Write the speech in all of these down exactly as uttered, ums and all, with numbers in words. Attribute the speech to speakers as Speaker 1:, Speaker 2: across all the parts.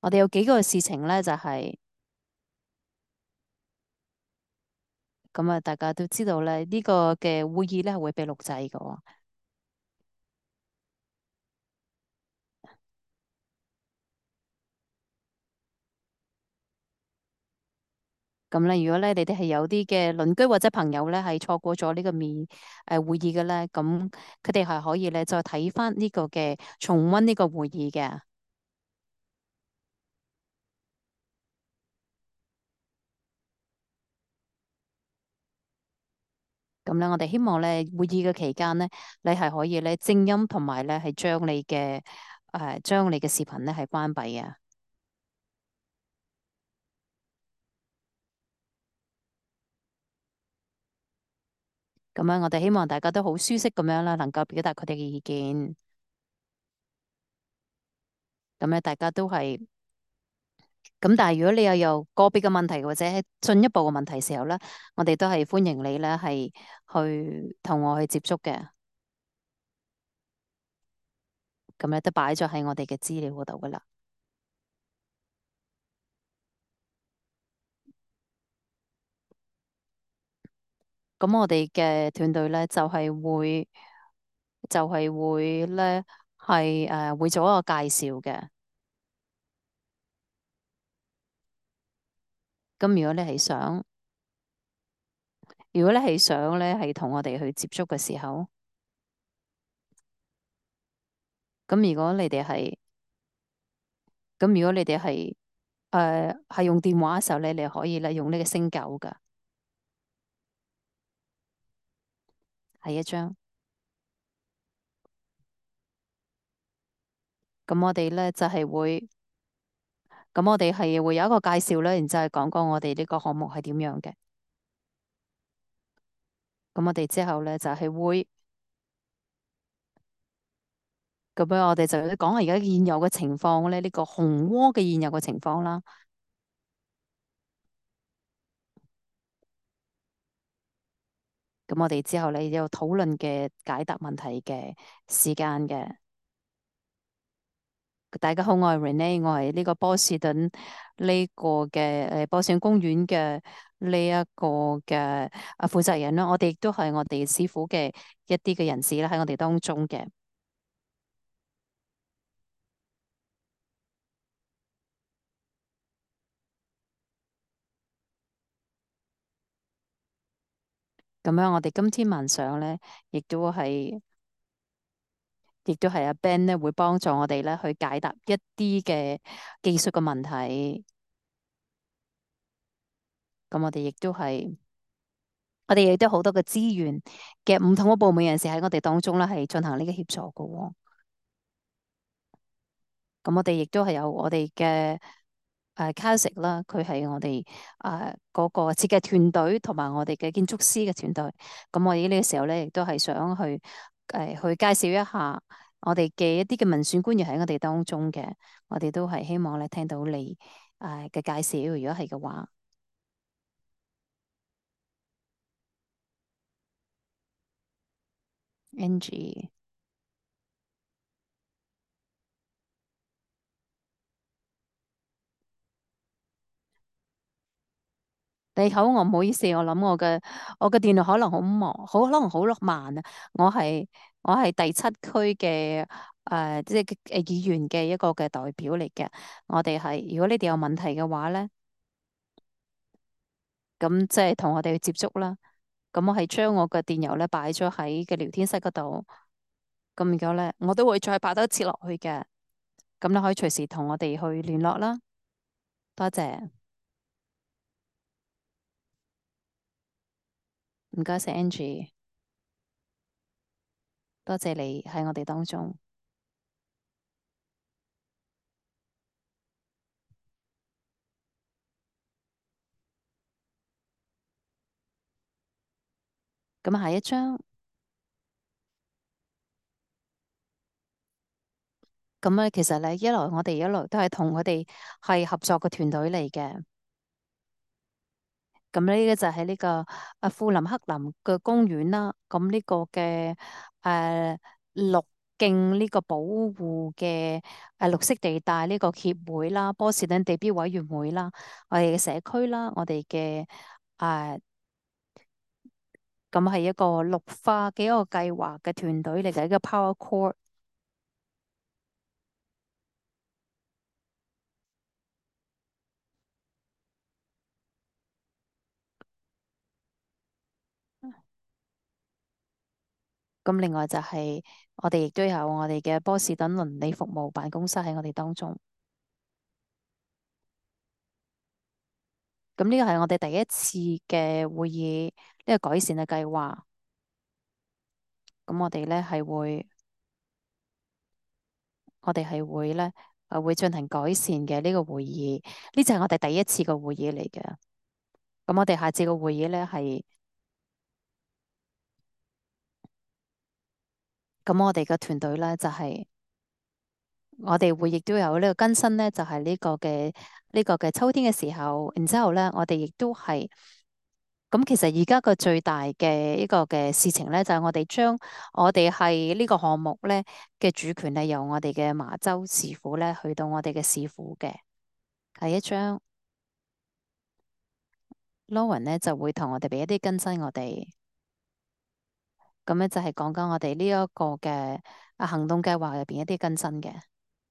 Speaker 1: 我哋有幾個事情咧，就係咁啊，大家都知道咧，呢個嘅會議咧係會被錄製嘅喎。咁咧，如果咧你哋係有啲嘅鄰居或者朋友咧係錯過咗呢個面誒會議嘅咧，咁佢哋係可以咧再睇翻呢個嘅重溫呢個會議嘅。咁咧，我哋希望咧會議嘅期間咧，你係可以咧靜音同埋咧係將你嘅誒將你嘅視頻咧係關閉嘅。咁樣我哋希望大家都好舒適咁樣啦，能夠表達佢哋嘅意見。咁咧，大家都係咁，但係如果你又有個別嘅問題或者進一步嘅問題時候咧，我哋都係歡迎你咧係去同我去接觸嘅。咁咧都擺咗喺我哋嘅資料嗰度噶啦。咁我哋嘅團隊咧就係會就係會咧係誒會做一個介紹嘅。咁如果你係想，如果你係想咧係同我哋去接觸嘅時候，咁如果你哋係咁如果你哋係誒係用電話嘅時候咧，你可以咧用呢個星九噶，係一張。咁我哋咧就係會，咁我哋係會有一個介紹咧，然之後講講我哋呢個項目係點樣嘅。咁我哋之後咧就係會，咁樣我哋就講下而家現有嘅情況咧，呢個紅窩嘅現有嘅情況啦。咁我哋之後咧有討論嘅解答問題嘅時間嘅。大家好，我係 Renee，我係呢個波士頓呢個嘅誒波士頓公園嘅呢一個嘅啊負責人啦。我哋亦都係我哋師傅嘅一啲嘅人士啦，喺我哋當中嘅。咁樣我哋今天晚上咧，亦都係亦都係阿 Ben 咧會幫助我哋咧去解答一啲嘅技術嘅問題。咁我哋亦都係我哋亦都好多嘅資源嘅唔同嘅部門人士喺我哋當中咧係進行呢個協助嘅喎。咁我哋亦都係有我哋嘅誒 Karl 啦，佢係我哋誒嗰個設計團隊同埋我哋嘅建築師嘅團隊。咁我哋呢個時候咧，亦都係想去誒、呃、去介紹一下我哋嘅一啲嘅民選官員喺我哋當中嘅。我哋都係希望咧聽到你誒嘅介紹，如果係嘅話，Angie。你好，我唔好意思，我諗我嘅我嘅電腦可能好忙，好可能好慢啊。我係我係第七區嘅誒，即係誒議員嘅一個嘅代表嚟嘅。我哋係如果你哋有問題嘅話咧，咁即係同我哋去接觸啦。咁我係將我嘅電郵咧擺咗喺嘅聊天室嗰度。咁如果咧，我都會再擺多一次落去嘅。咁你可以隨時同我哋去聯絡啦。多謝，唔該晒 Angie，多謝你喺我哋當中。咁下一張。咁咧，其實咧，一來我哋一來都係同佢哋係合作嘅團隊嚟嘅。咁呢個就係呢個啊富林克林嘅公園啦。咁呢個嘅誒綠徑呢個保護嘅誒綠色地帶呢個協會啦，波士頓地標委員會啦，我哋嘅社區啦，我哋嘅誒咁係一個綠化嘅一個計劃嘅團隊嚟嘅一個 Power Core。咁另外就係我哋亦都有我哋嘅波士頓鄰里服務辦公室喺我哋當中。咁呢個係我哋第一次嘅會議，呢個改善嘅計劃。咁我哋咧係會，我哋係會咧誒會進行改善嘅呢個會議。呢就係我哋第一次嘅會議嚟嘅。咁我哋下次嘅會議咧係，咁我哋嘅團隊咧就係。我哋會亦都有呢個更新咧，就係呢個嘅呢個嘅秋天嘅時候，然之後咧，我哋亦都係咁。其實而家個最大嘅一個嘅事情咧，就係我哋將我哋係呢個項目咧嘅主權係由我哋嘅麻州市府咧去到我哋嘅市府嘅，係一張 Lauren 咧就會同我哋俾一啲更新我哋，咁咧就係講緊我哋呢一個嘅啊行動計劃入邊一啲更新嘅。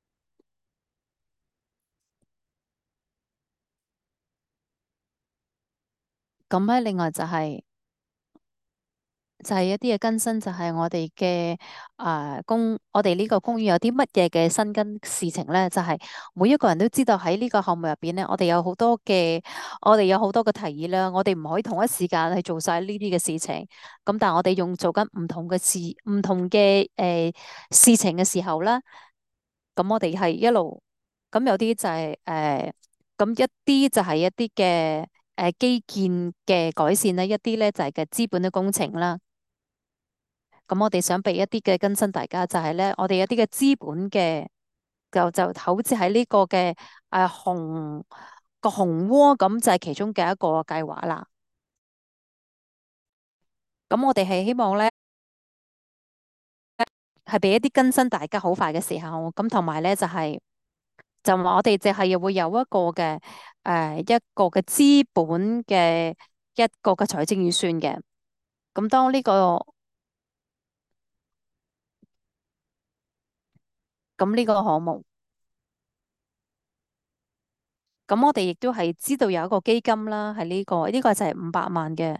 Speaker 1: 咁咧另外就係、就係一啲嘅更新，就係我哋嘅啊公，我哋呢個公園有啲乜嘢嘅新更事情咧？就係、每一個人都知道喺呢個項目入邊咧，我哋有好多嘅，我哋有好多嘅提議啦。我哋唔可以同一時間去做晒呢啲嘅事情。咁但係我哋用做緊唔同嘅事，唔同嘅誒、呃、事情嘅時候咧，咁我哋係一路，咁有啲就係、誒，咁、一啲就係一啲嘅誒基建嘅改善啦，一啲咧就係嘅資本嘅工程啦。咁我哋想俾一啲嘅更新，大家就係咧，我哋有啲嘅資本嘅，就就好似喺呢個嘅誒紅個紅窩咁，就係其中嘅一個計劃啦。咁我哋係希望咧，係俾一啲更新，大家好快嘅時候，咁同埋咧就係、就話我哋就係會有一個嘅誒、呃、一個嘅資本嘅一個嘅財政預算嘅。咁當呢、個咁呢個項目，咁我哋亦都係知道有一個基金啦，係呢、個呢、個就係五百萬嘅。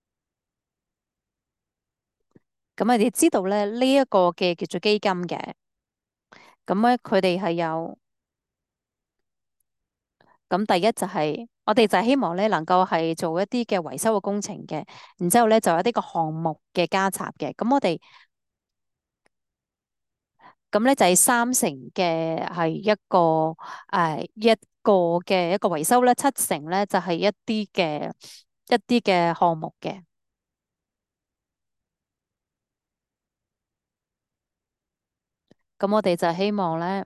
Speaker 1: 咁我哋知道咧呢一、個嘅叫做基金嘅，咁咧佢哋係有，咁第一就係、我哋就係希望咧能夠係做一啲嘅維修嘅工程嘅，然之後咧就有一啲個項目嘅加插嘅，咁我哋咁咧就係三成嘅係一個誒、呃一個嘅一個維修咧，七成咧就係、一啲嘅一啲嘅項目嘅，咁我哋就希望咧。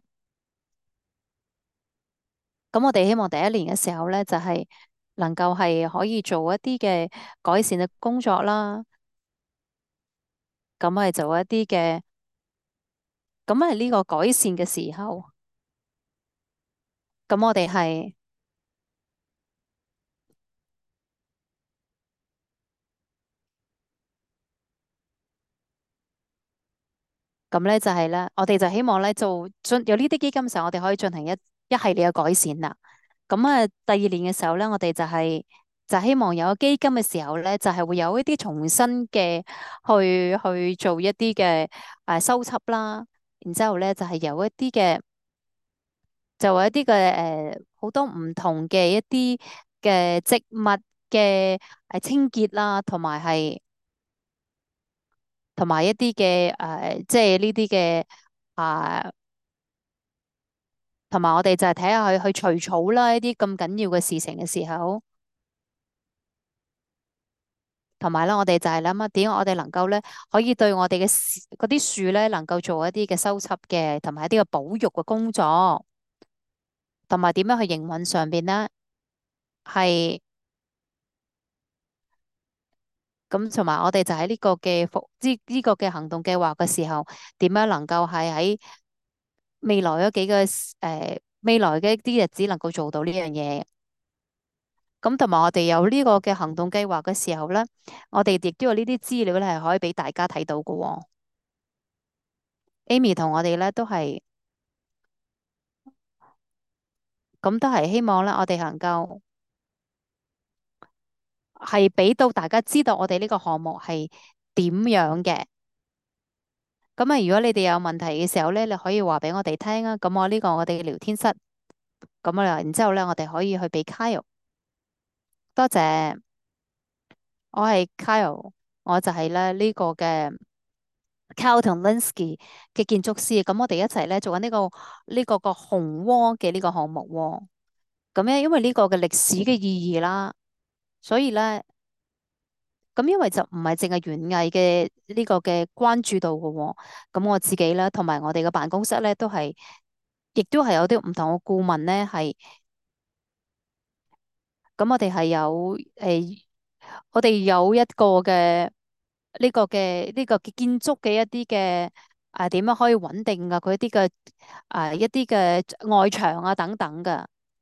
Speaker 1: 咁我哋希望第一年嘅時候咧，就係、能夠係可以做一啲嘅改善嘅工作啦。咁係做一啲嘅，咁係呢個改善嘅時候，咁我哋係，咁咧就係咧，我哋就希望咧做進有呢啲基金嘅時候，我哋可以進行一一系列嘅改善啦。咁啊，第二年嘅時候咧，我哋就係、就希望有個基金嘅時候咧，就係、會有一啲重新嘅去去做一啲嘅誒修葺啦，然之後咧就係、有一啲嘅。就有一啲嘅誒，好多唔同嘅一啲嘅植物嘅誒清潔啦，同埋係同埋一啲嘅誒，即係呢啲嘅啊，同埋我哋就係睇下佢去除草啦，一啲咁緊要嘅事情嘅時候，同埋咧，我哋就係諗下點我哋能夠咧，可以對我哋嘅樹嗰啲樹咧，能夠做一啲嘅修葺嘅，同埋一啲嘅保育嘅工作，同埋點樣去營運上邊咧，係。 咁同埋我哋就喺呢個嘅服呢呢個嘅行動計劃嘅時候，點樣能夠係喺未來嗰幾個誒、呃、未來嘅一啲日子能夠做到呢樣嘢？咁同埋我哋有呢個嘅行動計劃嘅時候咧，我哋亦都有呢啲資料咧係可以俾大家睇到嘅喎。Amy 同我哋咧都係，咁都係希望咧，我哋能夠係俾到大家知道我哋呢個項目係點樣嘅。咁啊，如果你哋有問題嘅時候咧，你可以話俾我哋聽啊。咁我呢個我哋嘅聊天室，咁啊，然之後咧，我哋可以去俾 Kyle。多謝，我係 Kyle，我就係咧呢個嘅 Kyle 同 Linsky 嘅建築師。咁我哋一齊咧做緊呢個呢個個紅窩嘅呢個項目喎。咁咧，因為呢個嘅歷史嘅意義啦，所以咧。咁因為就唔係淨係園藝嘅呢個嘅關注度嘅喎，咁我自己咧同埋我哋嘅辦公室咧都係，亦都係有啲唔同嘅顧問咧係，咁我哋係有誒，我哋有一個嘅呢個嘅呢個嘅建築嘅一啲嘅啊點樣可以穩定啊佢一啲嘅啊一啲嘅外牆啊等等嘅。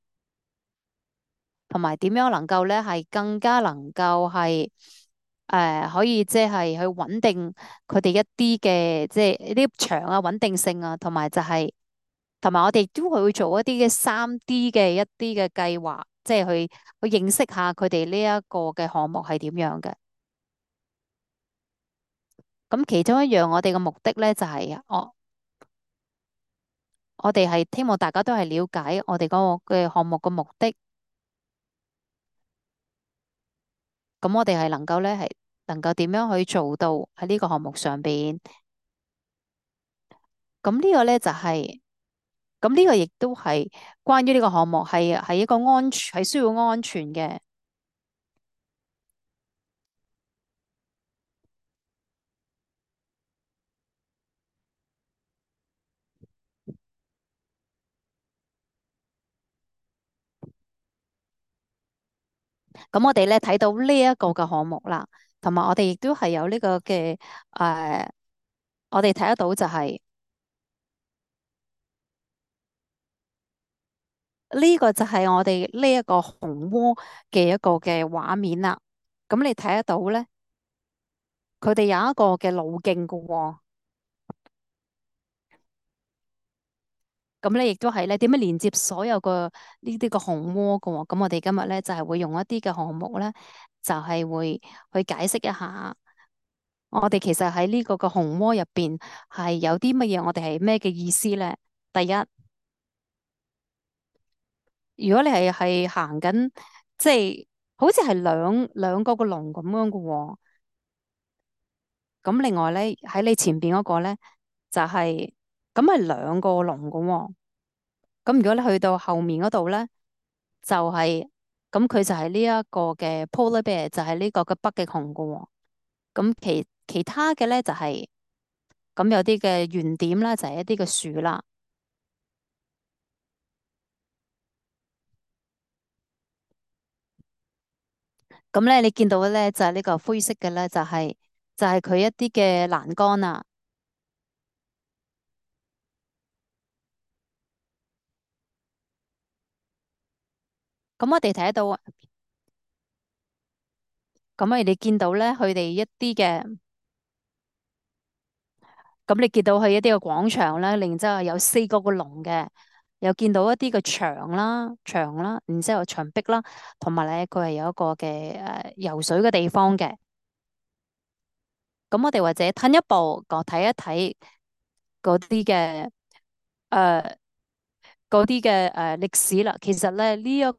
Speaker 1: 同埋點樣能夠咧係更加能夠係誒、呃、可以即係去穩定佢哋一啲嘅即係呢啲牆啊穩定性啊，同埋就係同埋我哋都會做一啲嘅三 D 嘅一啲嘅計劃，即係去去認識下佢哋呢一個嘅項目係點樣嘅。咁其中一樣我哋嘅目的咧就係、我我哋係希望大家都係了解我哋嗰個嘅項目嘅目的。咁我哋係能夠咧係能夠點樣去做到喺呢個項目上邊？咁呢個咧就係、咁呢個亦都係關於呢個項目係係一個安全係需要安全嘅。咁我哋咧睇到呢一個嘅項目啦，同埋我哋亦都係有呢個嘅誒、呃我哋睇得到就係、呢個就係我哋呢一個紅窩嘅一個嘅畫面啦。咁你睇得到咧，佢哋有一個嘅路徑嘅喎。咁咧亦都係咧點樣連接所有個呢啲個紅窩嘅喎？咁我哋今日咧就係、會用一啲嘅項目咧，就係、會去解釋一下，我哋其實喺呢個個紅窩入邊係有啲乜嘢，我哋係咩嘅意思咧？第一，如果你係係行緊，即係好似係兩兩個個龍咁樣嘅喎。咁另外咧喺你前邊嗰個咧就係咁係兩個龍嘅喎。咁如果你去到後面嗰度咧，就係咁佢就係呢一個嘅 polar bear，就係呢個嘅北極熊噶喎。咁其其他嘅咧就係、咁有啲嘅圓點啦，就係一啲嘅樹啦。咁咧你見到嘅咧就係呢個灰色嘅咧，就係就係佢一啲嘅欄杆啊。咁我哋睇得到，咁我哋見到咧佢哋一啲嘅，咁你見到佢一啲嘅廣場啦，然之後有四個個龍嘅，又見到一啲嘅牆啦、牆啦，然之後牆壁啦，同埋咧佢係有一個嘅誒游水嘅地方嘅。咁我哋或者褪一步，個睇一睇嗰啲嘅誒嗰啲嘅誒歷史啦。其實咧呢一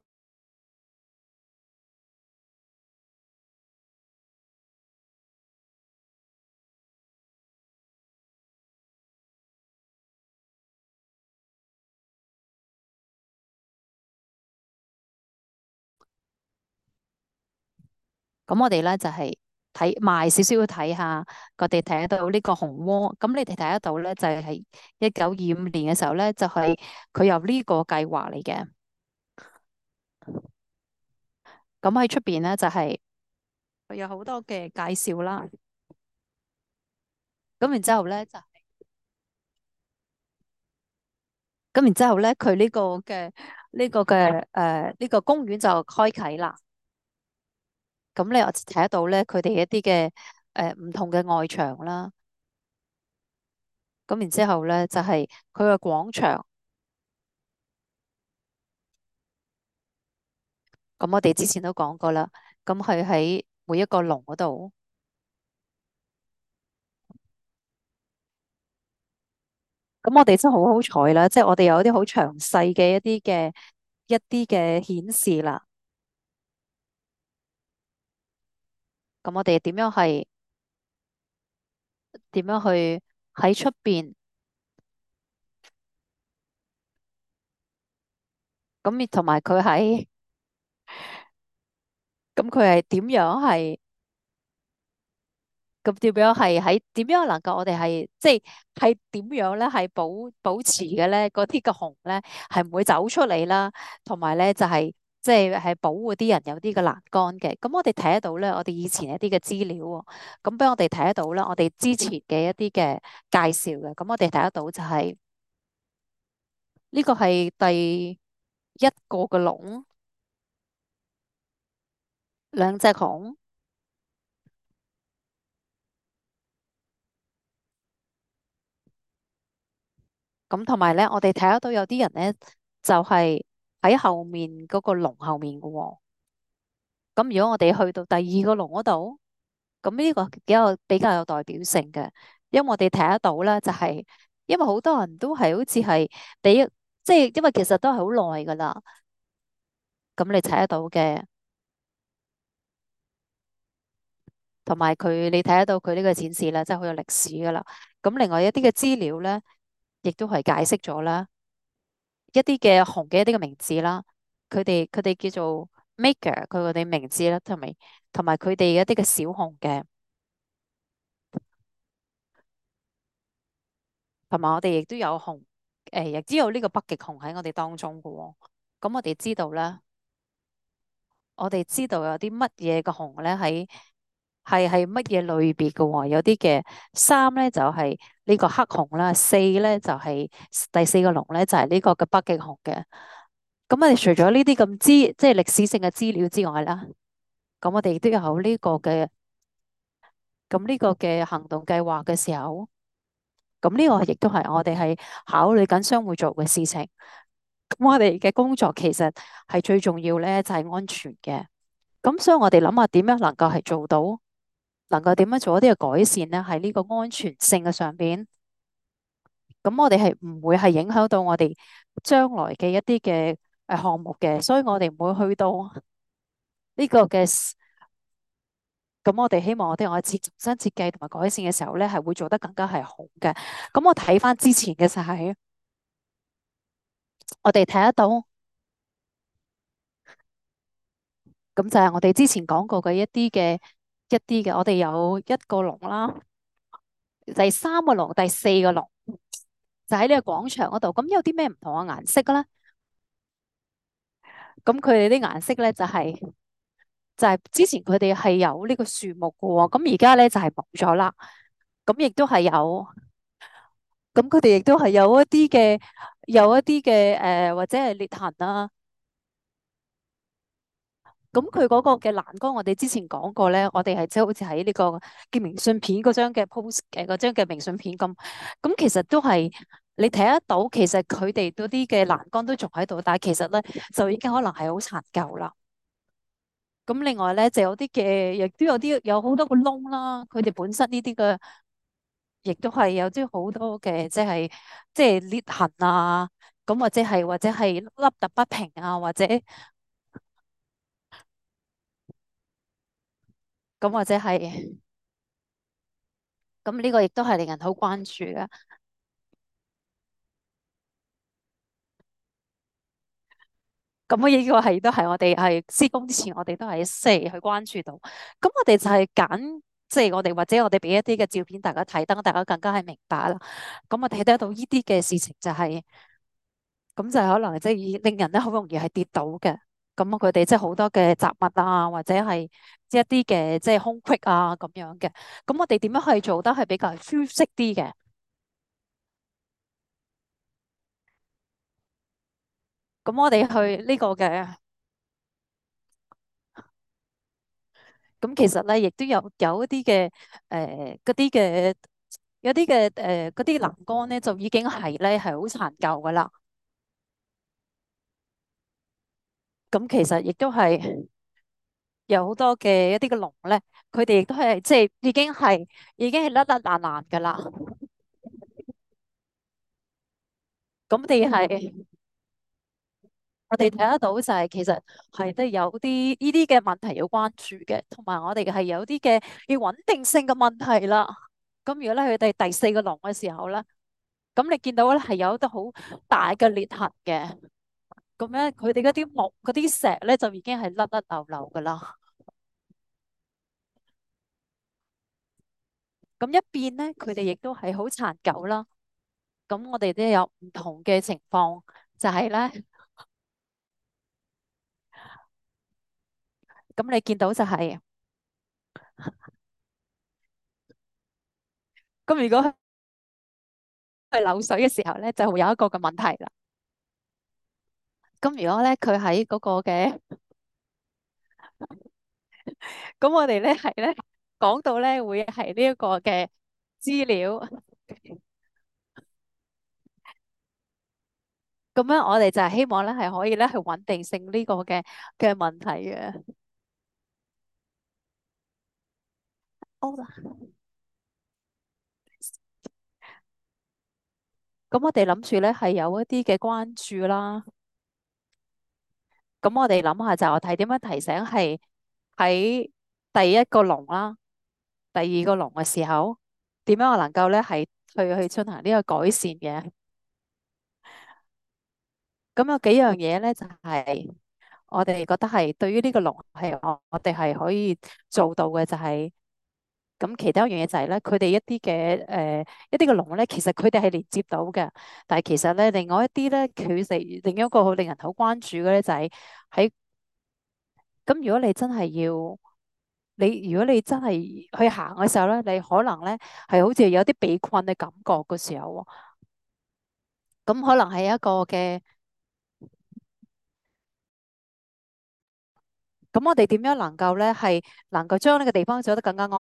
Speaker 1: 咁我哋咧就係睇埋少少睇下，我哋睇得到呢個紅窩。咁你哋睇得到咧，就係一九二五年嘅時候咧，就係佢有呢個計劃嚟嘅。咁喺出邊咧就係佢有好多嘅介紹啦。咁然之後咧就咁然之後咧，佢呢個嘅呢個嘅誒呢個公園就開啟啦。咁你我睇得到咧，佢哋一啲嘅誒唔同嘅外牆啦。咁然之後咧就係佢個廣場。咁我哋之前都講過啦。咁佢喺每一個籠嗰度。咁我哋真係好好彩啦，即係我哋有一啲好詳細嘅一啲嘅一啲嘅顯示啦。咁我哋點樣係點樣去喺出邊？咁同埋佢喺咁佢係點樣係？咁點樣係喺點樣能夠我哋係即係係點樣咧？係保保持嘅咧？嗰啲嘅熊咧係唔會走出嚟啦，同埋咧就係即係係保護啲人有啲嘅欄杆嘅。咁我哋睇得到咧，我哋以前一啲嘅資料喎，咁俾我哋睇得到啦，我哋之前嘅一啲嘅介紹嘅。咁我哋睇得到就係呢個係第一個嘅籠，兩隻熊。咁同埋咧，我哋睇得到有啲人咧就係喺後面嗰個籠後面嘅喎。咁如果我哋去到第二個籠嗰度，咁呢個比較比較有代表性嘅，因為我哋睇得到啦，就係因為好多人都係好似係俾即係因為其實都係好耐噶啦，咁你睇得到嘅，同埋佢你睇得到佢呢個展示啦，即係好有歷史噶啦。咁另外一啲嘅資料咧，亦都係解釋咗啦，一啲嘅熊嘅一啲嘅名字啦，佢哋佢哋叫做 maker，佢哋名字啦，同埋同埋佢哋一啲嘅小熊嘅。同埋我哋亦都有熊，誒，亦都有呢個北極熊喺我哋當中嘅喎。咁我哋知道咧，我哋知道有啲乜嘢嘅熊咧喺係係乜嘢類別嘅喎。有啲嘅三咧就係呢個黑熊啦，四咧就係第四個龍咧就係呢個嘅北極熊嘅。咁我哋除咗呢啲咁資即係歷史性嘅資料之外啦，咁我哋亦都有呢個嘅咁呢個嘅行動計劃嘅時候，咁呢個亦都係我哋係考慮緊將會做嘅事情。咁我哋嘅工作其實係最重要咧，就係安全嘅。咁所以我哋諗下點樣能夠係做到，能夠點樣做一啲嘅改善咧，喺呢個安全性嘅上邊。咁我哋係唔會係影響到我哋將來嘅一啲嘅誒項目嘅，所以我哋唔會去到呢個嘅。咁我哋希望我哋我設重新設計同埋改善嘅時候咧，係會做得更加係好嘅。咁我睇翻之前嘅就係我哋睇得到。咁就係我哋之前講過嘅一啲嘅一啲嘅，我哋有一個籠啦，第三個籠、第四個籠就喺呢個廣場嗰度。咁有啲咩唔同嘅顏色咧？咁佢哋啲顏色咧就係、就係、之前佢哋係有呢個樹木嘅喎，咁而家咧就係冇咗啦。咁亦都係有，咁佢哋亦都係有一啲嘅有一啲嘅誒或者係裂痕啦。咁佢嗰個嘅欄杆，我哋之前講過咧，我哋係即係好似喺呢個嘅明信片嗰張嘅 post 誒嗰張嘅明信片咁，咁其實都係你睇得到，其實佢哋嗰啲嘅欄杆都仲喺度，但係其實咧就已經可能係好殘舊啦。咁另外咧就有啲嘅，亦都有啲有好多個窿啦，佢哋本身呢啲嘅，亦都係有啲好多嘅，即係即係裂痕啊，咁或者係或者係凹凸不平啊，或者咁或者係。咁呢個亦都係令人好關注嘅。咁呢個係都係我哋係施工之前，我哋都係一齊去關注到。咁我哋就係揀，即係我哋或者我哋俾一啲嘅照片大家睇，等大家更加係明白啦。咁我睇得到呢啲嘅事情就係，咁就係可能即係令人咧好容易係跌倒嘅。 咁佢哋即係好多嘅雜物啊，或者係一啲嘅即係空隙啊咁樣嘅。咁我哋點樣可以做得係比較舒適啲嘅？咁我哋去呢個嘅，咁其實咧亦都有有一啲嘅誒嗰啲嘅有啲嘅誒嗰啲欄杆咧，就已經係咧係好殘舊噶啦。咁其實亦都係有好多嘅一啲嘅籠咧，佢哋亦都係即係已經係已經係甩甩爛爛噶啦。咁我哋係我哋睇得到就係其實係都有啲呢啲嘅問題要關注嘅，同埋我哋係有啲嘅要穩定性嘅問題啦。咁如果咧佢哋第四個籠嘅時候咧，咁你見到咧係有一啲好大嘅裂痕嘅，咁咧佢哋嗰啲木嗰啲石咧就已經係甩甩流流噶啦。咁一邊咧佢哋亦都係好殘舊啦。咁我哋都有唔同嘅情況，就係咧，咁你見到就係，咁如果係漏水嘅時候咧，就會有一個嘅問題啦。咁如果咧佢喺嗰個嘅，咁我哋咧係咧講到咧會係呢一個嘅資料，咁樣我哋就係希望咧係可以咧係穩定性呢個嘅嘅問題嘅。好啦，咁我哋諗住咧係有一啲嘅關注啦。咁我哋諗下就係睇點樣提醒係喺第一個籠啦，第二個籠嘅時候，點樣我能夠咧係去去進行呢個改善嘅。咁有幾樣嘢咧，就係我哋覺得係對於呢個籠係我我哋係可以做到嘅，就係咁。其他一樣嘢就係咧，佢哋一啲嘅誒一啲嘅籠咧，其實佢哋係連接到嘅，但係其實咧，另外一啲咧，佢哋另一個好令人好關注嘅咧，就係喺咁。如果你真係要你，如果你真係去行嘅時候咧，你可能咧係好似有啲被困嘅感覺嘅時候喎，咁可能係一個嘅。咁我哋點樣能夠咧係能夠將呢個地方做得更加安？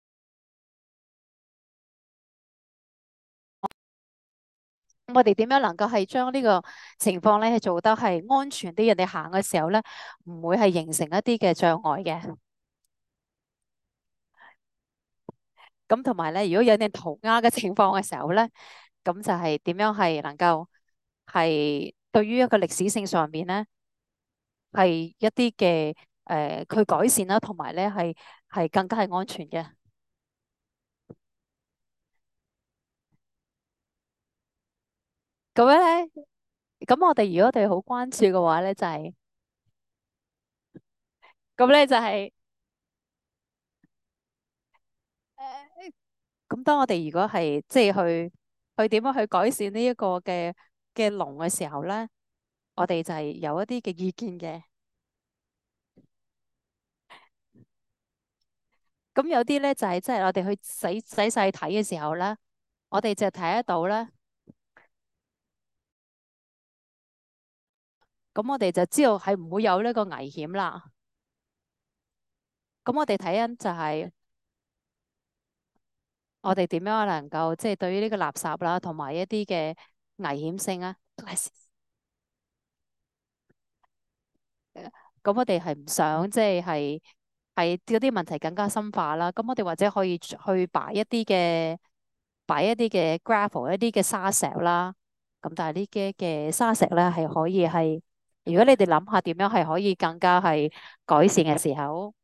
Speaker 1: 我哋點樣能夠係將呢個情況咧係做得係安全啲？人哋行嘅時候咧，唔會係形成一啲嘅障礙嘅。咁同埋咧，如果有啲塗鴉嘅情況嘅時候咧，咁就係點樣係能夠係對於一個歷史性上面咧係一啲嘅誒，佢改善啦，同埋咧係係更加係安全嘅。咁樣咧，咁我哋如果我哋好關注嘅話咧，就係咁咧就係、咁當我哋如果係即係去去點樣去改善呢一個嘅嘅籠嘅時候咧，我哋就係有一啲嘅意見嘅。咁有啲咧就係即係我哋去仔仔細睇嘅時候咧，我哋就睇得到咧。咁我哋就知道係唔會有呢個危險啦。咁我哋睇緊就係我哋點樣能夠即係對於呢個垃圾啦，同埋一啲嘅危險性啊。咁我哋係唔想即係係係嗰啲問題更加深化啦。咁我哋或者可以去擺一啲嘅擺一啲嘅 gravel 一啲嘅沙石啦。咁但係呢啲嘅沙石咧係可以係，如果你哋諗下點樣係可以更加係改善嘅時候，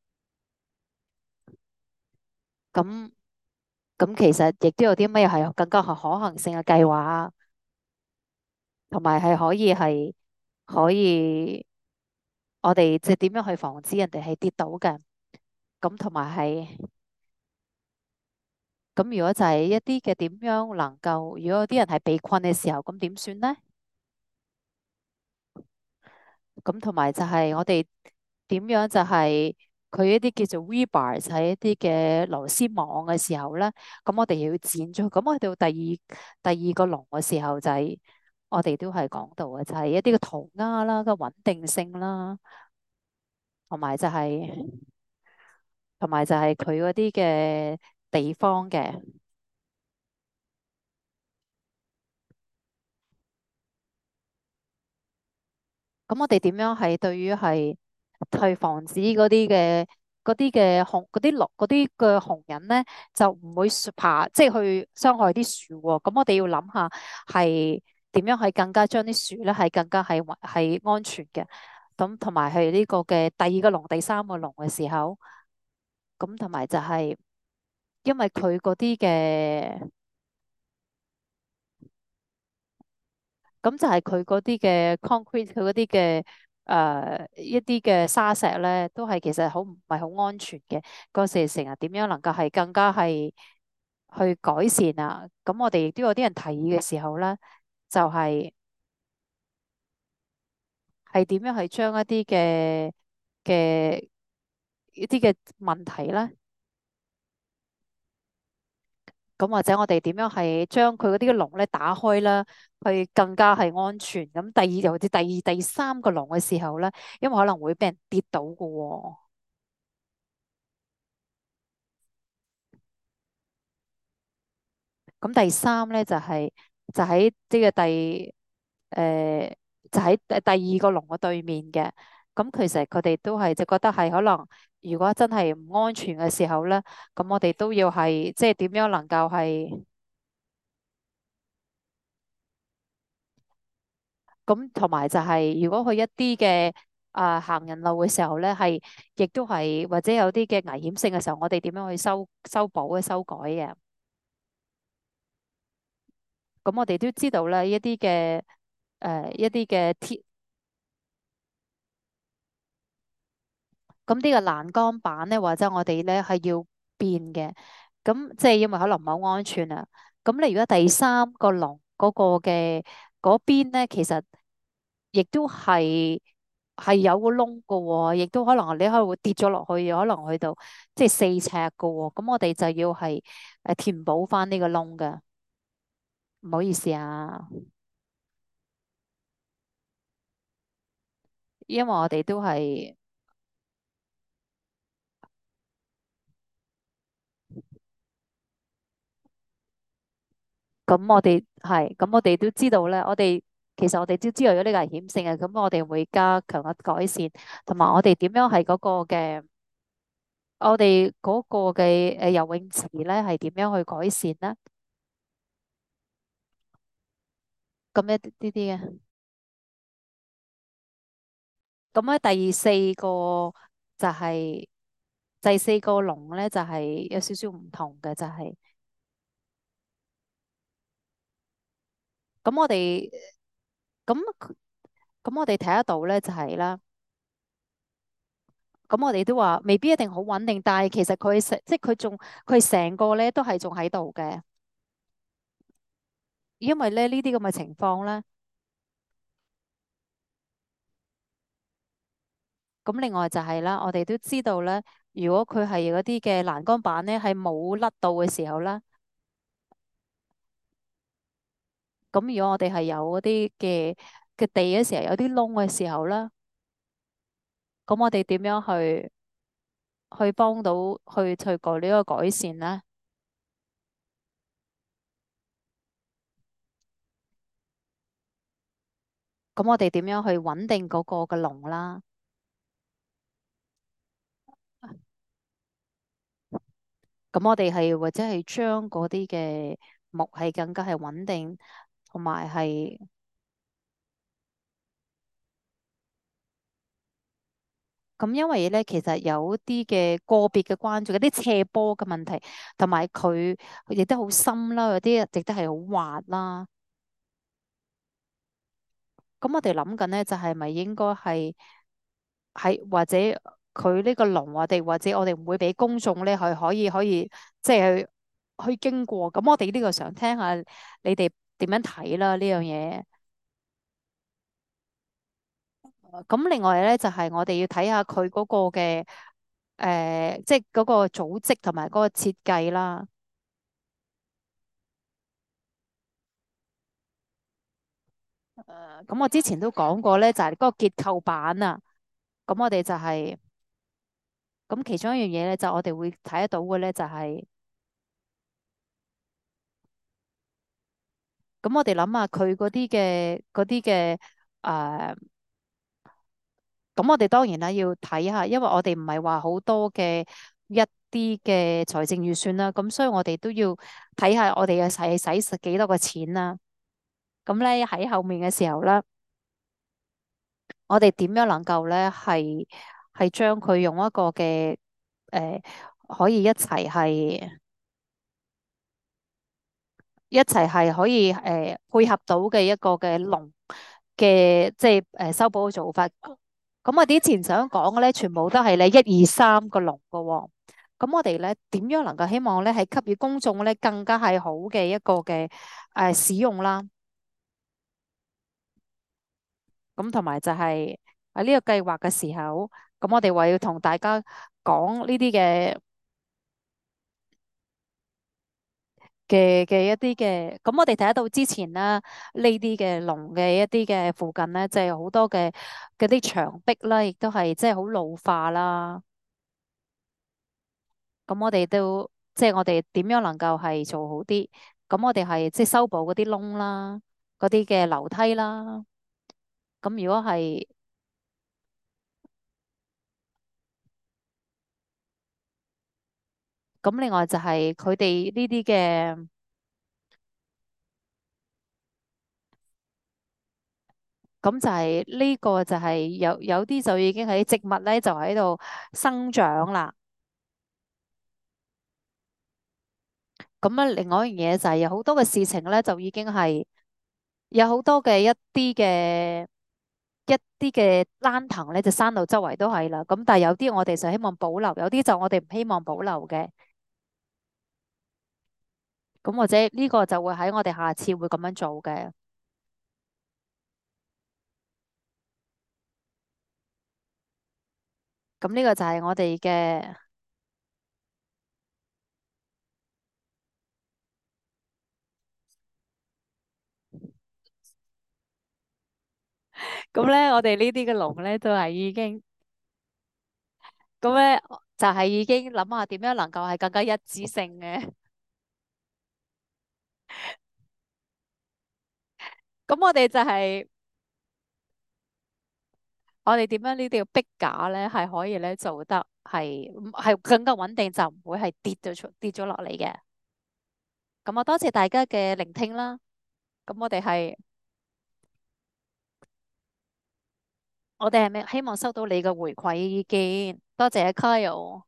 Speaker 1: 咁咁其實亦都有啲咩係更加係可行性嘅計劃，同埋係可以係可以我哋即係點樣去防止人哋係跌倒嘅。咁同埋係。咁如果就係一啲嘅點樣能夠，如果有啲人係被困嘅時候，咁點算呢？咁同埋就係我哋點樣就係佢一啲叫做 rebar 就係一啲嘅螺絲網嘅時候咧，咁我哋又要剪咗。咁我哋到第二第二個籠嘅時候就係、我哋都係講到嘅，就係、一啲嘅塗鴉啦、個穩定性啦，同埋就係同埋就係佢嗰啲嘅地方嘅。咁我哋點樣係對於係去防止嗰啲嘅嗰啲嘅紅嗰啲綠嗰啲嘅紅人咧，就唔會樹爬，即係去傷害啲樹喎。咁我哋要諗下係點樣係更加將啲樹咧係更加係係安全嘅。咁同埋係呢個嘅第二個籠、第三個籠嘅時候，咁同埋就係因為佢嗰啲嘅。咁就係佢嗰啲嘅 concrete，佢嗰啲嘅誒一啲嘅沙石咧，都係其實好唔係好安全嘅。嗰時成日點樣能夠係更加係去改善啊？咁我哋亦都有啲人提議嘅時候咧，就係係點樣去將一啲嘅嘅一啲嘅問題咧，咁或者我哋點樣係將佢嗰啲嘅籠咧打開啦，去更加係安全。咁第二又或者第二、第三個籠嘅時候咧，因為可能會俾人跌到嘅喎。咁第三咧就係、就喺呢個第誒就喺第第二個籠嘅對面嘅。咁其實佢哋都係就覺得係可能，如果真係唔安全嘅時候咧，咁我哋都要係即係點樣能夠係。咁同埋就係，如果去一啲嘅啊行人路嘅時候咧，係亦都係或者有啲嘅危險性嘅時候，我哋點樣去修修補嘅修改嘅？咁我哋都知道咧，一啲嘅誒一啲嘅鐵，咁呢個欄杆板咧，或者我哋咧係要變嘅。咁即係因為可能唔係好安全啊。咁你如果第三個籠嗰個嘅嗰邊咧，其實亦都係係有個窿噶喎，亦都可能你可能會跌咗落去，可能去到即係四尺噶喎。咁我哋就要係誒填補翻呢個窿噶。唔好意思啊，因為我哋都係。咁我哋係，咁我哋都知道咧，我哋其實我哋都知道咗呢個危險性嘅。咁我哋會加強嘅改善，同埋我哋點樣係嗰個嘅，我哋嗰個嘅誒游泳池咧係點樣去改善咧？咁一啲啲嘅，咁咧第四個就係、第四個籠咧就係、有少少唔同嘅，就係、咁我哋咁咁我哋睇得到咧就係啦。咁我哋都話未必一定好穩定，但係其實佢成即係佢仲佢成個咧都係仲喺度嘅。因為咧呢啲咁嘅情況咧，咁另外就係啦，我哋都知道咧，如果佢係嗰啲嘅欄杆板咧係冇甩到嘅時候啦，咁如果我哋係有嗰啲嘅嘅地嘅時候有啲窿嘅時候啦，咁我哋點樣去去幫到去去過呢個改善咧？咁我哋點樣去穩定嗰個嘅籠啦？咁我哋係或者係將嗰啲嘅木係更加係穩定，同埋係咁，因為咧其實有啲嘅個別嘅關注，有啲斜坡嘅問題，同埋佢亦都好深啦，有啲亦都係好滑啦。咁我哋諗緊咧，就係咪應該係喺或者佢呢個籠，我哋或者我哋唔會俾公眾咧係可以可以即係去去經過。咁我哋呢個想聽下你哋點樣睇啦呢樣嘢。 咁另外咧就係、我哋要睇下佢嗰個嘅誒、呃即係嗰個組織同埋嗰個設計啦。誒，咁我之前都講過咧，就係、嗰個結構板啊。咁我哋就係、咁其中一樣嘢咧，就我哋會睇得到嘅咧，就係、咁我哋諗下佢嗰啲嘅嗰啲嘅誒，咁我哋當然啦要睇下，因為我哋唔係話好多嘅一啲嘅財政預算啦，咁所以我哋都要睇下我哋嘅使使實幾多個錢啦。咁咧喺後面嘅時候咧，我哋點樣能夠咧係係將佢用一個嘅誒、呃可以一齊係一齊係可以誒、呃配合到嘅一個嘅龍嘅即係誒、呃修補嘅做法。咁我哋之前想講嘅咧，全部都係你一二三個龍嘅喎。咁我哋咧點樣能夠希望咧係給予公眾咧更加係好嘅一個嘅誒、呃使用啦？咁同埋就係喺呢個計劃嘅時候，咁我哋話要同大家講呢啲嘅嘅嘅一啲嘅，咁我哋睇得到之前啦，呢啲嘅龍嘅一啲嘅附近咧，即係好多嘅嗰啲牆壁啦，亦都係即係好老化啦。咁我哋都即係我哋點樣能夠係做好啲？咁我哋係即係修補嗰啲窿啦，嗰啲嘅樓梯啦。咁如果係咁，另外就係佢哋呢啲嘅，咁就係呢個就係有有啲就已經喺植物咧就喺度生長啦。咁啊，另外一樣嘢就係有好多嘅事情咧，就已經係有好多嘅一啲嘅一啲嘅蘭藤咧，就生到周圍都係啦。咁但係有啲我哋就希望保留，有啲就我哋唔希望保留嘅。咁或者呢個就會喺我哋下次會咁樣做嘅。咁呢個就係我哋嘅。咁咧，我哋呢啲嘅龍咧都係已經咁咧，就係已經諗下點樣能夠係更加一致性嘅。咁我哋就係、我哋點樣呢啲壁架咧，係可以咧做得係係更加穩定，就唔會係跌咗出跌咗落嚟嘅。咁我多謝大家嘅聆聽啦。咁我哋係我哋係咪希望收到你嘅回饋意見？多謝 Kyle。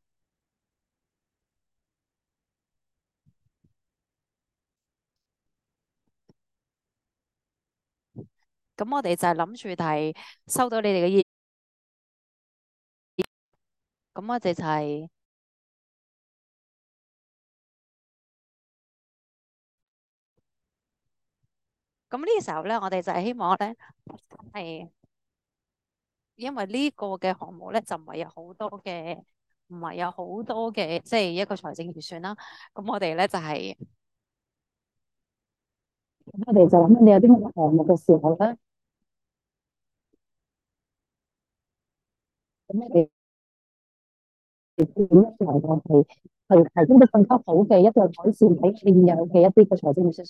Speaker 1: 咁我哋就係諗住係收到你哋嘅意見，咁我哋就係、咁呢個時候咧，我哋就係希望咧係因為呢個嘅項目咧就唔係有好多嘅，唔係有好多嘅即係一個財政預算啦。咁我哋咧就係、咁我哋就諗緊你有啲乜嘢項目嘅時候咧，咁我哋點樣能夠係係提供得更加好嘅一個改善喺現有嘅一啲嘅財政預算，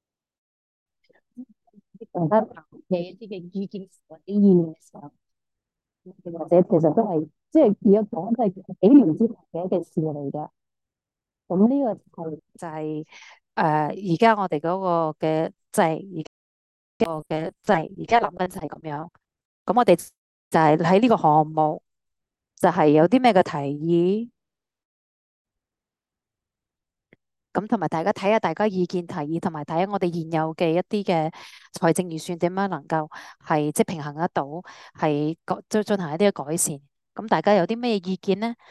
Speaker 1: 更加大嘅一啲嘅意見或者意見嘅時候，或者其實都係即係而家講都係幾年之後嘅一件事嚟嘅。咁呢個係就係誒而家我哋嗰個嘅就係而個嘅就係而家諗緊就係咁樣。咁我哋就係喺呢個項目就係有啲咩嘅提議。咁同埋大家睇下大家意見提議，同埋睇下我哋現有嘅一啲嘅財政預算點樣能夠係即係平衡得到，係改再進行一啲嘅改善。咁大家有啲咩意見呢？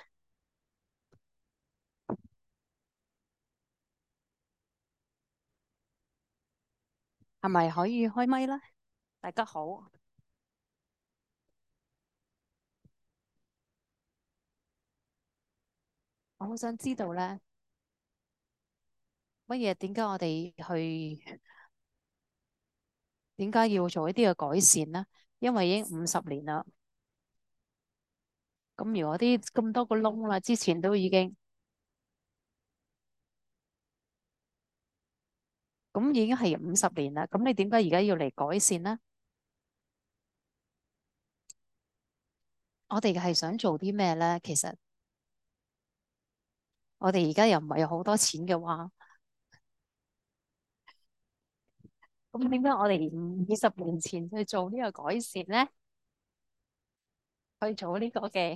Speaker 1: 係咪可以開咪咧？大家好。 我好想知道咧，乜嘢？點解我哋去？點解要做一啲嘅改善呢？因為已經五十年啦。咁如果啲咁多個窿啦，之前都已經咁已經係五十年啦。咁你點解而家要嚟改善呢？我哋係想做啲咩呢？其實我哋而家又唔係有好多錢嘅話，咁點解我哋唔二十年前去做呢個改善呢？去做呢個嘅，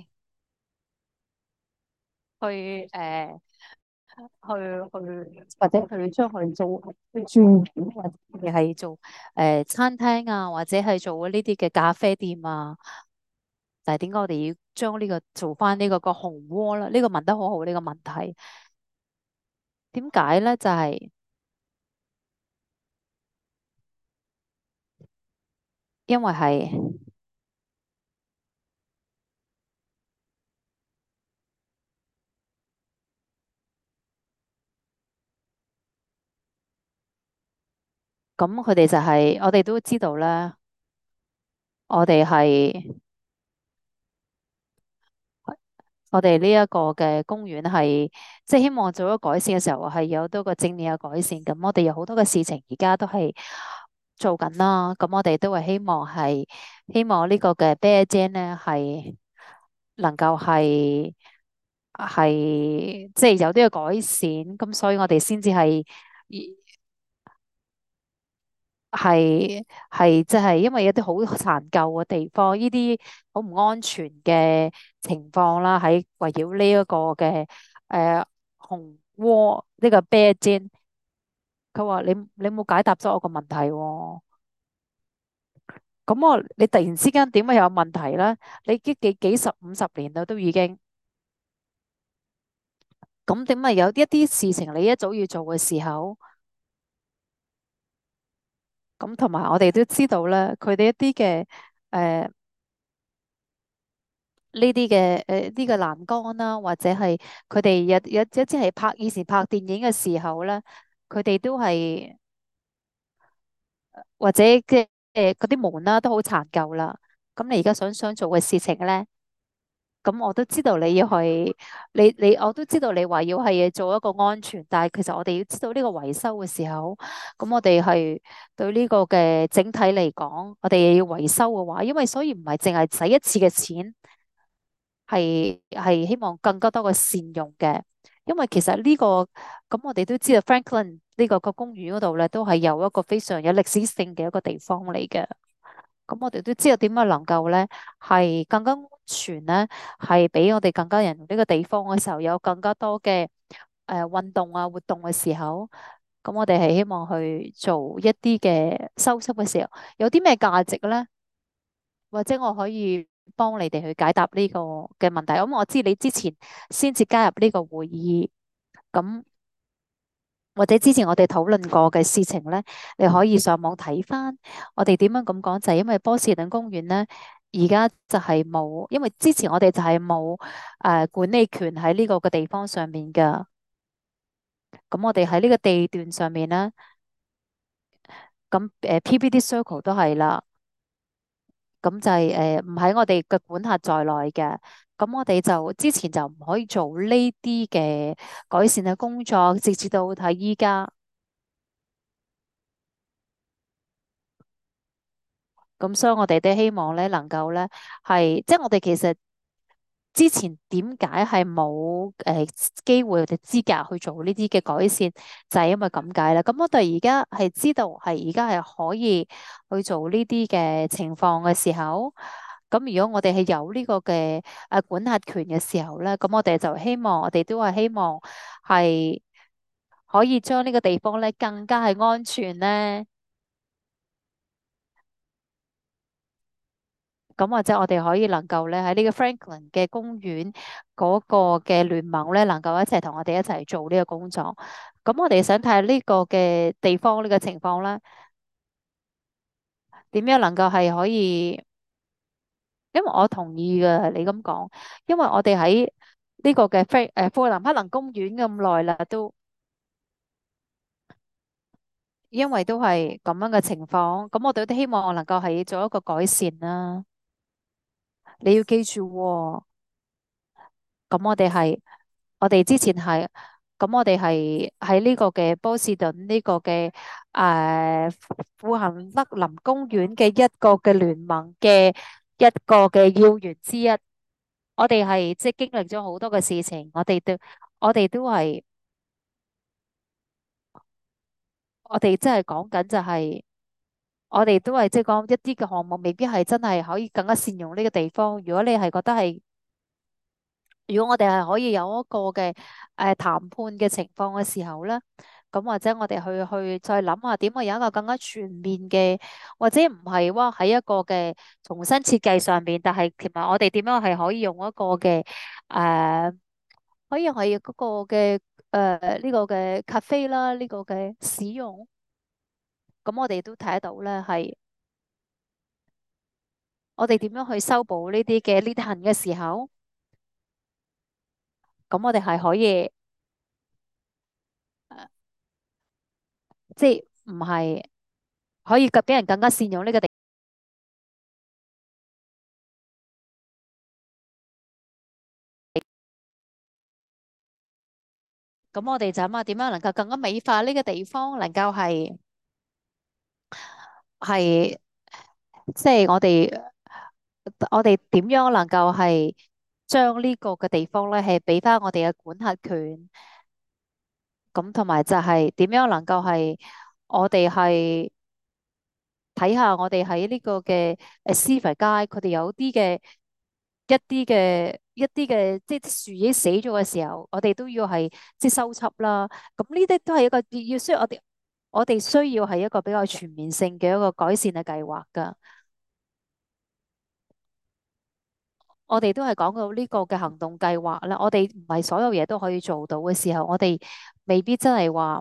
Speaker 1: 去誒、呃去去或者去將佢做去轉型，或者係做誒、呃、餐廳啊，或者係做呢啲嘅咖啡店啊。但係點解我哋要將呢個做翻呢個個紅鍋啦？呢個問得好好，呢個問題點解咧？就係因為係咁，佢哋就係我哋都知道啦。我哋係我哋呢一個嘅公園係即係希望做咗改善嘅時候係有多個正面嘅改善。咁我哋有好多嘅事情而家都係做緊啦。咁我哋都係希望係希望呢個嘅啤井咧係能夠係係即係有啲嘅改善。咁所以我哋先至係係係即係因為有啲好殘舊嘅地方，呢啲好唔安全嘅情況啦，喺圍繞呢一個嘅誒紅窩呢個啤尖，佢話你你冇解答咗我個問題喎。咁我你突然之間點會有問題咧？你已經幾幾十五十年啦，都已經咁點解有一啲事情你一早要做嘅時候，咁同埋我哋都知道咧，佢哋一啲嘅誒。呢啲嘅誒呢個欄杆啦，或者係佢哋有有一啲係拍以前拍電影嘅時候咧，佢哋都係或者嘅誒嗰啲門啦，都好殘舊啦。咁你而家想想做嘅事情咧，咁我都知道你要去，你你我都知道你話要係做一個安全，但係其實我哋要知道呢個維修嘅時候，咁我哋係對呢個嘅整體嚟講，我哋要維修嘅話，因為所以唔係淨係使一次嘅錢。係係希望更加多嘅善用嘅，因為其實呢個咁我哋都知道 Franklin 呢個個公園嗰度咧，都係有一個非常有歷史性嘅一個地方嚟嘅。咁我哋都知道點樣能夠咧係更加安全咧，係俾我哋更加人用呢個地方嘅時候，有更加多嘅誒運動啊活動嘅時候，咁我哋係希望去做一啲嘅修葺嘅時候，有啲咩價值咧？或者我可以幫你哋去解答呢個嘅問題。咁我知你之前先至加入呢個會議，咁或者之前我哋討論過嘅事情咧，你可以上網睇翻。我哋點樣咁講就係因為波士頓公園咧，而家就係冇，因為之前我哋就係冇誒管理權喺呢個嘅地方上面㗎。咁我哋喺呢個地段上面咧，咁誒 P P T Circle 都係啦。咁就係誒唔喺我哋嘅管轄在內嘅，咁我哋就之前就唔可以做呢啲嘅改善嘅工作，直至到睇依家。咁所以我哋都希望咧，能夠咧係，即係我哋其實之前點解係冇誒機會或者資格去做呢啲嘅改善，就係因為咁解啦。咁我哋而家係知道係而家係可以去做呢啲嘅情況嘅時候。咁如果我哋係有呢個嘅誒管轄權嘅時候咧，咁我哋就希望我哋都係希望係可以將呢個地方咧更加係安全咧。咁或者我哋可以能夠咧喺呢個 Franklin 嘅公園嗰個嘅聯盟咧，能夠一齊同我哋一齊做呢個工作。咁我哋想睇下呢個嘅地方呢個情況咧，點樣能夠係可以？因為我同意嘅，你咁講，因為我哋喺呢個嘅菲誒富蘭克林公園咁耐啦，都因為都係咁樣嘅情況，咁我哋都希望能夠係做一個改善啦。你要記住喎，咁我哋係我哋之前係，咁我哋係喺呢個嘅波士頓呢個嘅誒富蘭克林公園嘅一個嘅聯盟嘅一個嘅要員之一。我哋係即係經歷咗好多嘅事情，我哋都我哋都係我哋真係講緊就係、我哋都係即係講一啲嘅項目，未必係真係可以更加善用呢個地方。如果你係覺得係，如果我哋係可以有一個嘅誒談判嘅情況嘅時候咧，咁或者我哋去去再諗下點樣有一個更加全面嘅，或者唔係話喺一個嘅重新設計上面，但係其實我哋點樣係可以用一個嘅誒、呃可以係嗰個嘅誒呢個嘅 cafe 啦，呢個嘅使用，咁我哋都睇得到咧，係我哋點樣去修補呢啲嘅裂痕嘅時候，咁我哋係可以，即係唔係可以更俾人更加善用呢個地，咁我哋就諗下點樣能夠更加美化呢個地方，能夠係係即係我哋我哋點樣能夠係將呢個嘅地方咧係俾翻我哋嘅管轄權，咁同埋就係點樣能夠係我哋係。睇下我哋喺呢個嘅誒思維街，佢哋有啲嘅一啲嘅一啲嘅，即係啲樹已經死咗嘅時候，我哋都要係即係修葺啦。咁呢啲都係一個要需要我哋我哋需要係一個比較全面性嘅一個改善嘅計劃㗎。我哋都係講到呢個嘅行動計劃啦。我哋唔係所有嘢都可以做到嘅時候，我哋未必真係話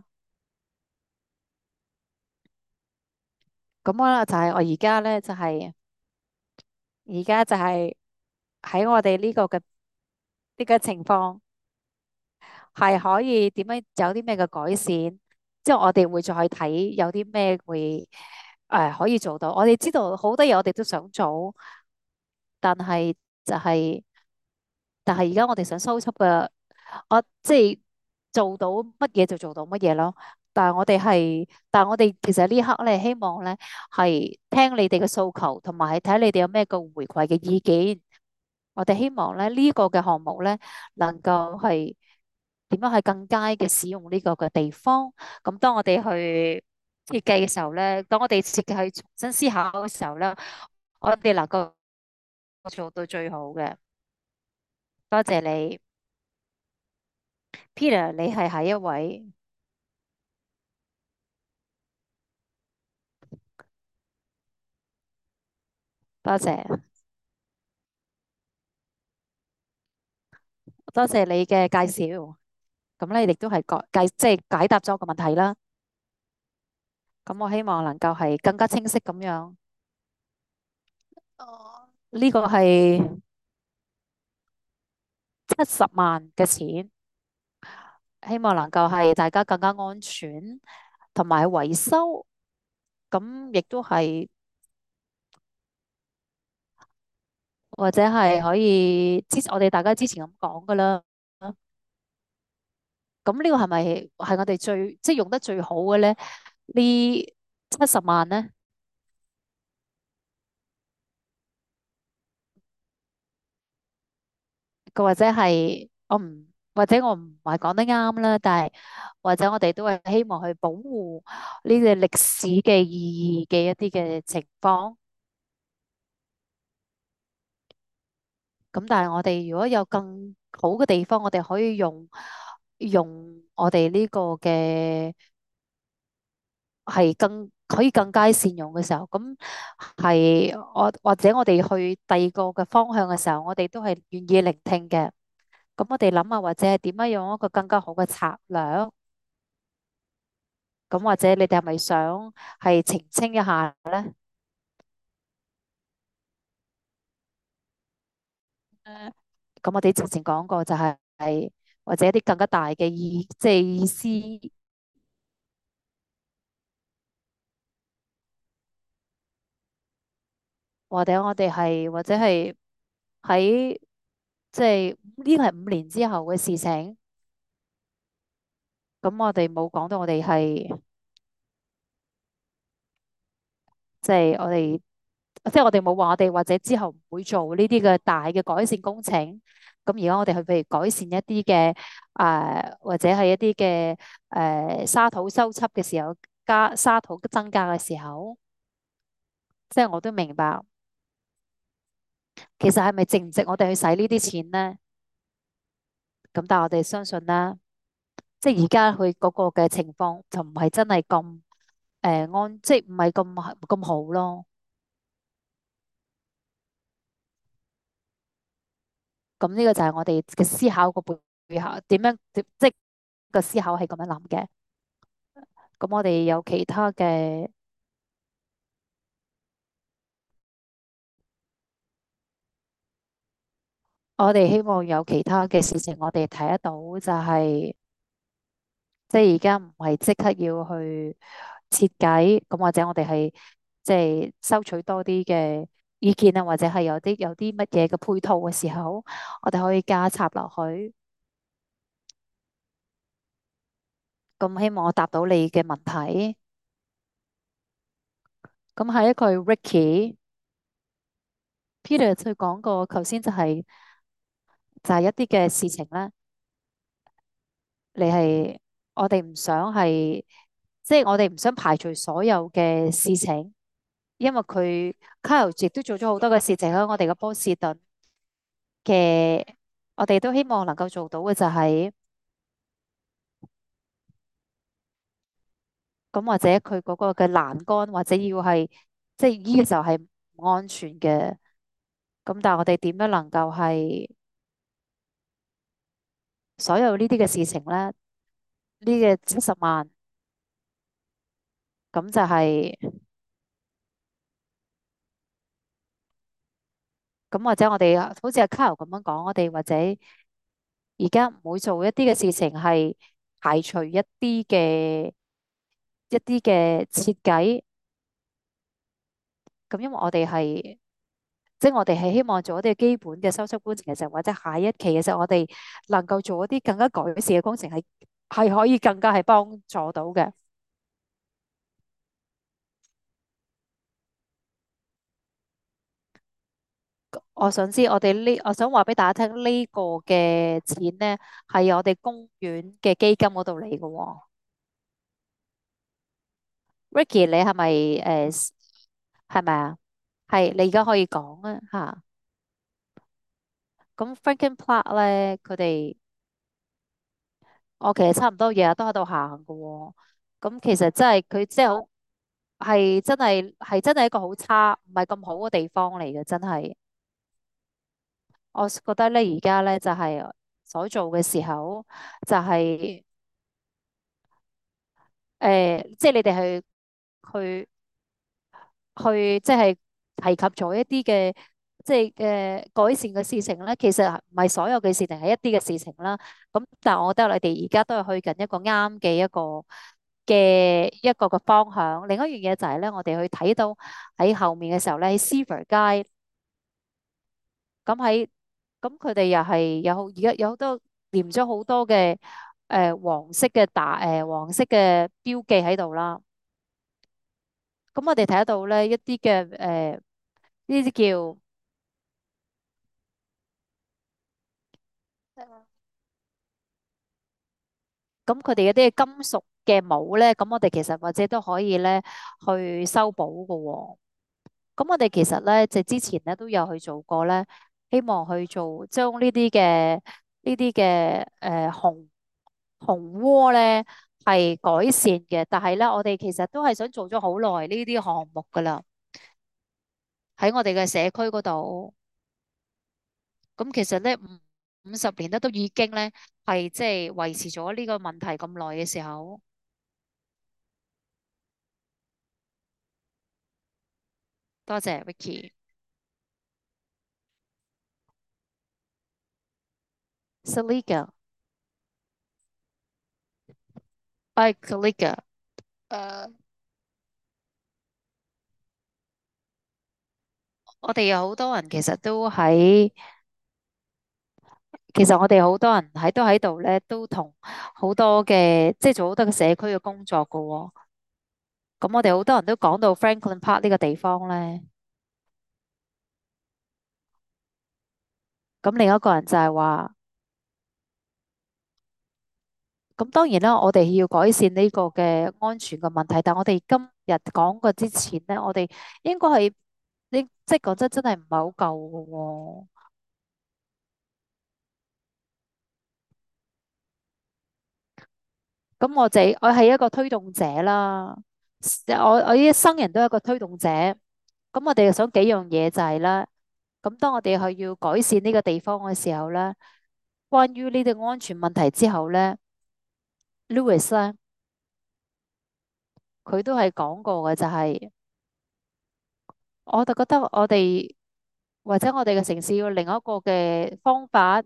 Speaker 1: 咁啦。就係我而家咧，就係而家就係喺我哋呢個嘅呢個情況。係可以點樣有啲咩嘅改善，之後我哋會再睇有啲咩會誒、呃可以做到。我哋知道好多嘢我哋都想做，但係就係、但係而家我哋想收葺嘅，我即係做到乜嘢就做到乜嘢咯。但係我哋係，但係我哋其實呢刻咧，希望咧係聽你哋嘅訴求，同埋睇你哋有咩個回饋嘅意見。我哋希望咧呢個嘅項目咧能夠係點樣係更佳嘅使用呢個嘅地方。咁當我哋去設計嘅時候咧，當我哋設計去重新思考嘅時候咧，我哋能夠做到最好嘅。多謝你，Peter，你係下一位。多謝，多謝你嘅介紹。咁咧，亦都係解解即係解答咗個問題啦。咁我希望能夠係更加清晰咁樣。哦呢個係七十萬嘅錢，希望能夠係大家更加安全，同埋維修。咁亦都係或者係可以之我哋大家之前咁講噶啦。咁呢個係咪係我哋最即係用得最好嘅咧？呢七十萬咧？個或者係我唔或者我唔係講得啱啦，但係或者我哋都係希望去保護呢個歷史嘅意義嘅一啲嘅情況。咁但係我哋如果有更好嘅地方，我哋可以用用我哋呢個嘅係更可以更加善用嘅時候，咁係我或者我哋去第二個嘅方向嘅時候，我哋都係願意聆聽嘅。咁我哋諗下，或者係點樣用一個更加好嘅策略？咁或者你哋係咪想係澄清一下咧？誒咁我哋之前講過就係或者一啲更加大嘅意，即係意思，或者我哋係或者係喺即係呢個係五年之後嘅事情。咁我哋冇講到我哋係即係我哋即係我哋冇話我哋或者之後唔會做呢啲嘅大嘅改善工程。咁而家我哋去譬如改善一啲嘅誒或者係一啲嘅誒沙土修葺嘅時候，加沙土增加嘅時候，即係我都明白，其實係咪值唔值我哋去使呢啲錢咧？咁但係我哋相信啦，即係而家佢嗰個嘅情況就唔係真係咁誒安，即係唔係咁咁好咯。咁呢個就係我哋嘅思考個背後點樣，即係個思考係咁樣諗嘅。咁我哋有其他嘅，我哋希望有其他嘅事情，我哋睇得到就係、即係而家唔係即刻要去設計，咁或者我哋係即係收取多啲嘅意見啊，或者係有啲有啲乜嘢嘅配套嘅時候，我哋可以加插落去。咁希望我答到你嘅問題。咁下一個係 Ricky，Peter 佢講過，頭先就係、就係一啲嘅事情咧，你係我哋唔想係，即係我哋唔想排除所有嘅事情，因為佢 Kyle 亦都做咗好多嘅事情喺我哋嘅波士頓嘅，我哋都希望能夠做到嘅就係、咁，或者佢嗰個嘅欄杆，或者要係即係呢個就係唔安全嘅，咁但係我哋點樣能夠係所有呢啲嘅事情咧？呢嘅七十萬，咁就係、咁，或者我哋好似阿 Kyle 咁樣講，我哋或者而家唔會做一啲嘅事情，係排除一啲嘅一啲嘅設計。咁因為我哋係即係我哋係希望做一啲基本嘅修葺工程嘅時候，或者下一期嘅時候，我哋能夠做一啲更加改善嘅工程，係係可以更加係幫助到嘅。我想知我哋呢，我想話俾大家聽，呢個嘅錢呢，係我哋公園嘅基金嗰度嚟嘅喎。Ricky，你係咪誒係咪啊？係，你而家可以講啊吓。咁 Franklin Park 咧，佢哋我其實差唔多日日都喺度行嘅喎。咁其實真係佢即係好係真係係真係一個好差唔係咁好嘅地方嚟嘅，真係。我覺得咧而家咧就係、所做嘅時候就係、誒，即係你哋去去去即係提及咗一啲嘅即係誒改善嘅事情咧，其實唔係所有嘅事情係一啲嘅事情啦。咁但係我覺得你哋而家都係去緊一個啱嘅一個嘅一個嘅方向。另一樣嘢就係咧，我哋去睇到喺後面嘅時候咧，喺 Seaver 街咁喺咁佢哋又係有好而家有好多黏咗好多嘅誒黃色嘅大誒黃色嘅標記喺度啦。咁我哋睇得到咧一啲嘅誒呢啲叫。咁佢哋有啲金屬嘅帽咧，咁我哋其實或者都可以咧去修補嘅喎。咁我哋其實咧，就之前咧都有去做過咧，希望去做將呢啲嘅呢啲嘅誒紅紅窩咧係改善嘅，但係咧我哋其實都係想做咗好耐呢啲項目噶啦，喺我哋嘅社區嗰度。咁其實咧五五十年咧都已經咧係即係維持咗呢個問題咁耐嘅時候。多謝 Vicky。 Saliga，係 Saliga。誒，我哋有好多人其實都喺，其實我哋好多人喺都喺度咧，都同好多嘅即係做好多嘅社區嘅工作噶喎。咁我哋好多人都講到 Franklin Park 呢個地方咧。咁另一個人就係話，咁當然啦，我哋要改善呢個嘅安全嘅問題，但我哋今日講過之前咧，我哋應該係，你即係講真，真係唔係好夠嘅喎。咁我哋我係一個推動者啦，我我一生人都係一個推動者。咁我哋想幾樣嘢就係啦，咁當我哋係要改善呢個地方嘅時候咧，關於呢啲安全問題之後咧，Louis 咧，佢都係講過嘅，就係我就覺得我哋或者我哋嘅城市要另一個嘅方法，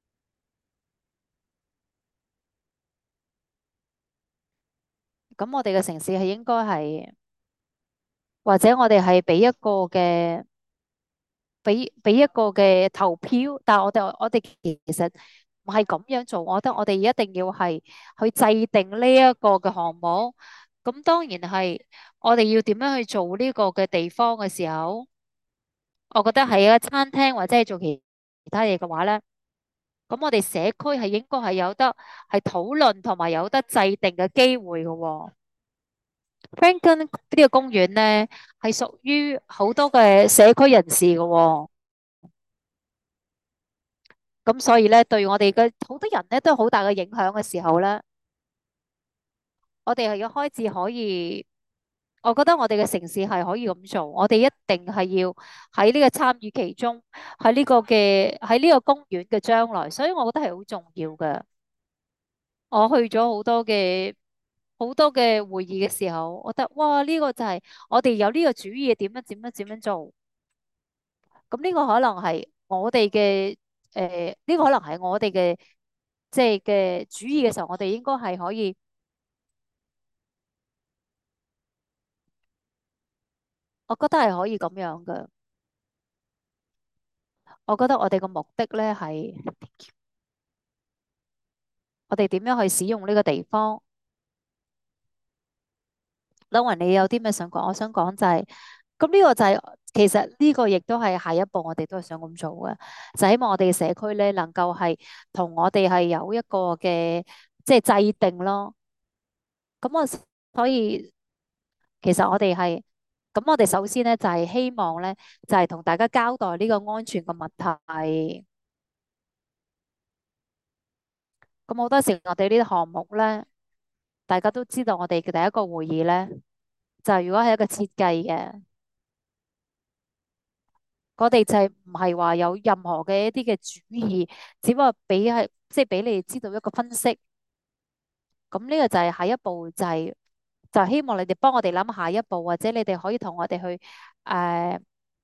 Speaker 1: 咁我哋嘅城市係應該係，或者我哋係俾一個嘅。俾俾一個嘅投票，但係我哋我哋其實唔係咁樣做，我覺得我哋一定要係去制定呢一個嘅項目。咁當然係我哋要點樣去做呢個嘅地方嘅時候，我覺得係一個餐廳或者係做其其他嘢嘅話咧，咁我哋社區係應該係有得係討論同埋有得制定嘅機會嘅喎。Franklin 呢個公園咧係屬於好多嘅社區人士嘅喎。咁所以咧，對我哋嘅好多人咧都有好大嘅影響嘅時候咧，我哋係要開始可以，我覺得我哋嘅城市係可以咁做，我哋一定係要喺呢個參與其中，喺呢個嘅喺呢個公園嘅將來，所以我覺得係好重要嘅。我去咗好多嘅好多嘅會議嘅時候，我覺得哇，呢個就係我哋有呢個主意點樣點樣點樣做。咁呢個可能係我哋嘅誒，呢個可能係我哋嘅即係嘅主意嘅時候，我哋應該係可以，我覺得係可以咁樣嘅。我覺得我哋個目的咧係我哋點樣去使用呢個地方。柳雲，你有啲咩想講？我想講就係，咁呢個就係其實呢個亦都係下一步，我哋都係想咁做嘅，就希望我哋嘅社區咧能夠係同我哋係有一個嘅即係制定咯。咁我所以其實我哋係，咁我哋首先咧就係希望咧就係同大家交代呢個安全嘅問題。咁好多時我哋呢啲項目咧，大家都知道我哋嘅第一個會議咧，就係如果係一個設計嘅，我哋就係唔係話有任何嘅一啲嘅主意，只不過俾係即係俾你哋知道一個分析。咁呢個就係下一步，就係就係希望你哋幫我哋諗下一步，或者你哋可以同我哋去誒、呃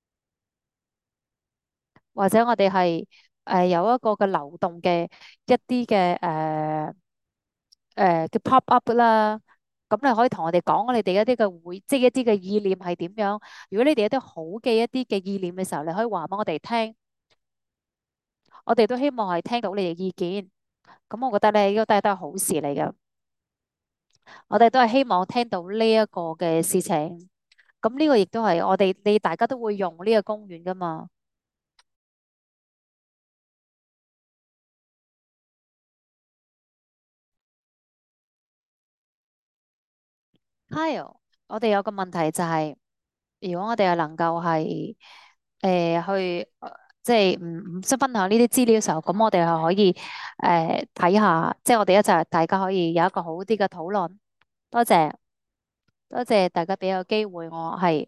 Speaker 1: 或者我哋係誒有一個嘅流動嘅一啲嘅誒誒嘅 pop up 啦，咁你可以同我哋講你哋一啲嘅會，即係一啲嘅意念係點樣。如果你哋有啲好嘅一啲嘅意念嘅時候，你可以話俾我哋聽，我哋都希望係聽到你哋意見。咁我覺得咧，呢個都係都係好事嚟嘅。我哋都係希望聽到呢一個嘅事情。咁呢個亦都係我哋你大家都會用呢個公園噶嘛。Kyle，我哋有個問題就係，如果我哋係能夠係誒去呃即係唔唔識分享呢啲資料嘅時候，咁我哋係可以誒睇下，即係我哋一齊大家可以有一個好啲嘅討論。多謝多謝大家俾個機會我係，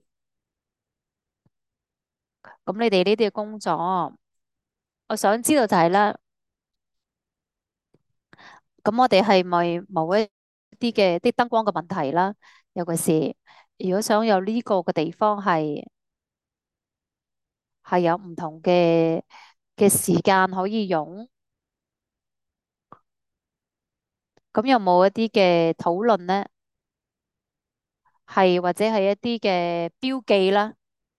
Speaker 1: 咁你哋呢啲嘅工作，我想知道就係啦，咁我哋係咪某一啲嘅啲燈光嘅問題啦？尤其是如果想有呢個嘅地方係係有唔同嘅嘅時間可以用。 咁有冇一啲嘅討論呢？係或者係一啲嘅標記啦。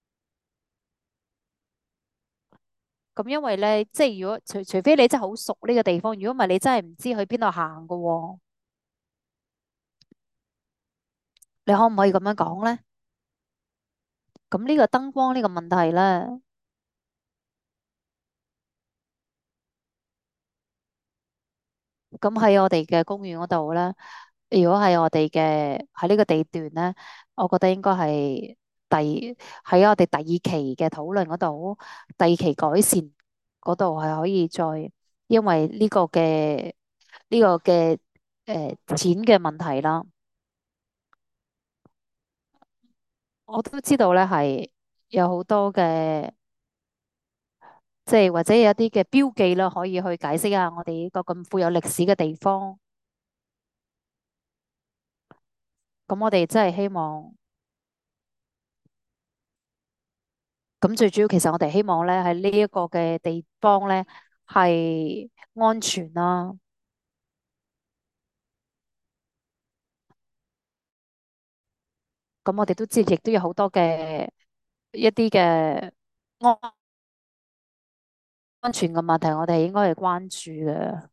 Speaker 1: 咁因為咧，即係如果除除非你真係好熟呢個地方，如果唔係你真係唔知去邊度行噶喎。你可唔可以咁樣講咧？咁呢個燈光呢個問題咧，咁喺我哋嘅公園嗰度咧，如果係我哋嘅喺呢個地段咧，我覺得應該係第喺我哋第二期嘅討論嗰度，第二期改善嗰度係可以再，因為呢個嘅呢個嘅誒錢嘅問題啦，我都知道咧係有好多嘅。即係或者有一啲嘅標記啦，可以去解釋下我哋呢個咁富有歷史嘅地方。咁我哋真係希望，咁最主要其實我哋希望咧喺呢一個嘅地方咧係安全啦。咁我哋都知，亦都有好多嘅一啲嘅安安全嘅問題，我哋應該係關注嘅。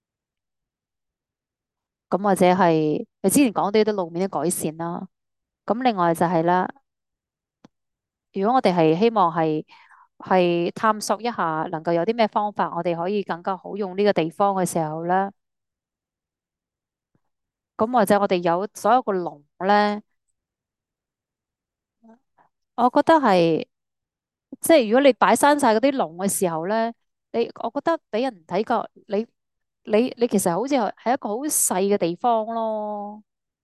Speaker 1: 咁或者係你之前講啲啲路面嘅改善啦。咁另外就係啦。如果我哋係希望係係探索一下，能夠有啲咩方法，我哋可以更加好用呢個地方嘅時候咧，咁或者我哋有所有個籠咧，我覺得係即係如果你擺山晒嗰啲籠嘅時候咧，你我覺得俾人睇過你你你其實好似係係一個好細嘅地方咯。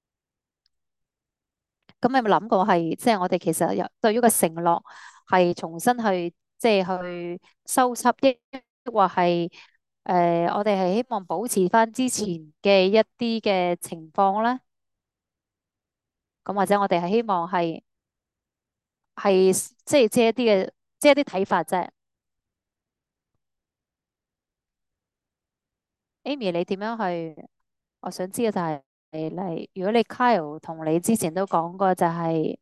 Speaker 1: 咁你有冇諗過係即係我哋其實有對於個承諾係重新去即係去收葺，抑或係誒我哋係希望保持翻之前嘅一啲嘅情況咧？咁或者我哋係希望係係即係即係一啲嘅即係一啲睇法啫。Amy，你點樣去？我想知嘅就係嚟，如果你 Kyle 同你之前都講過，就係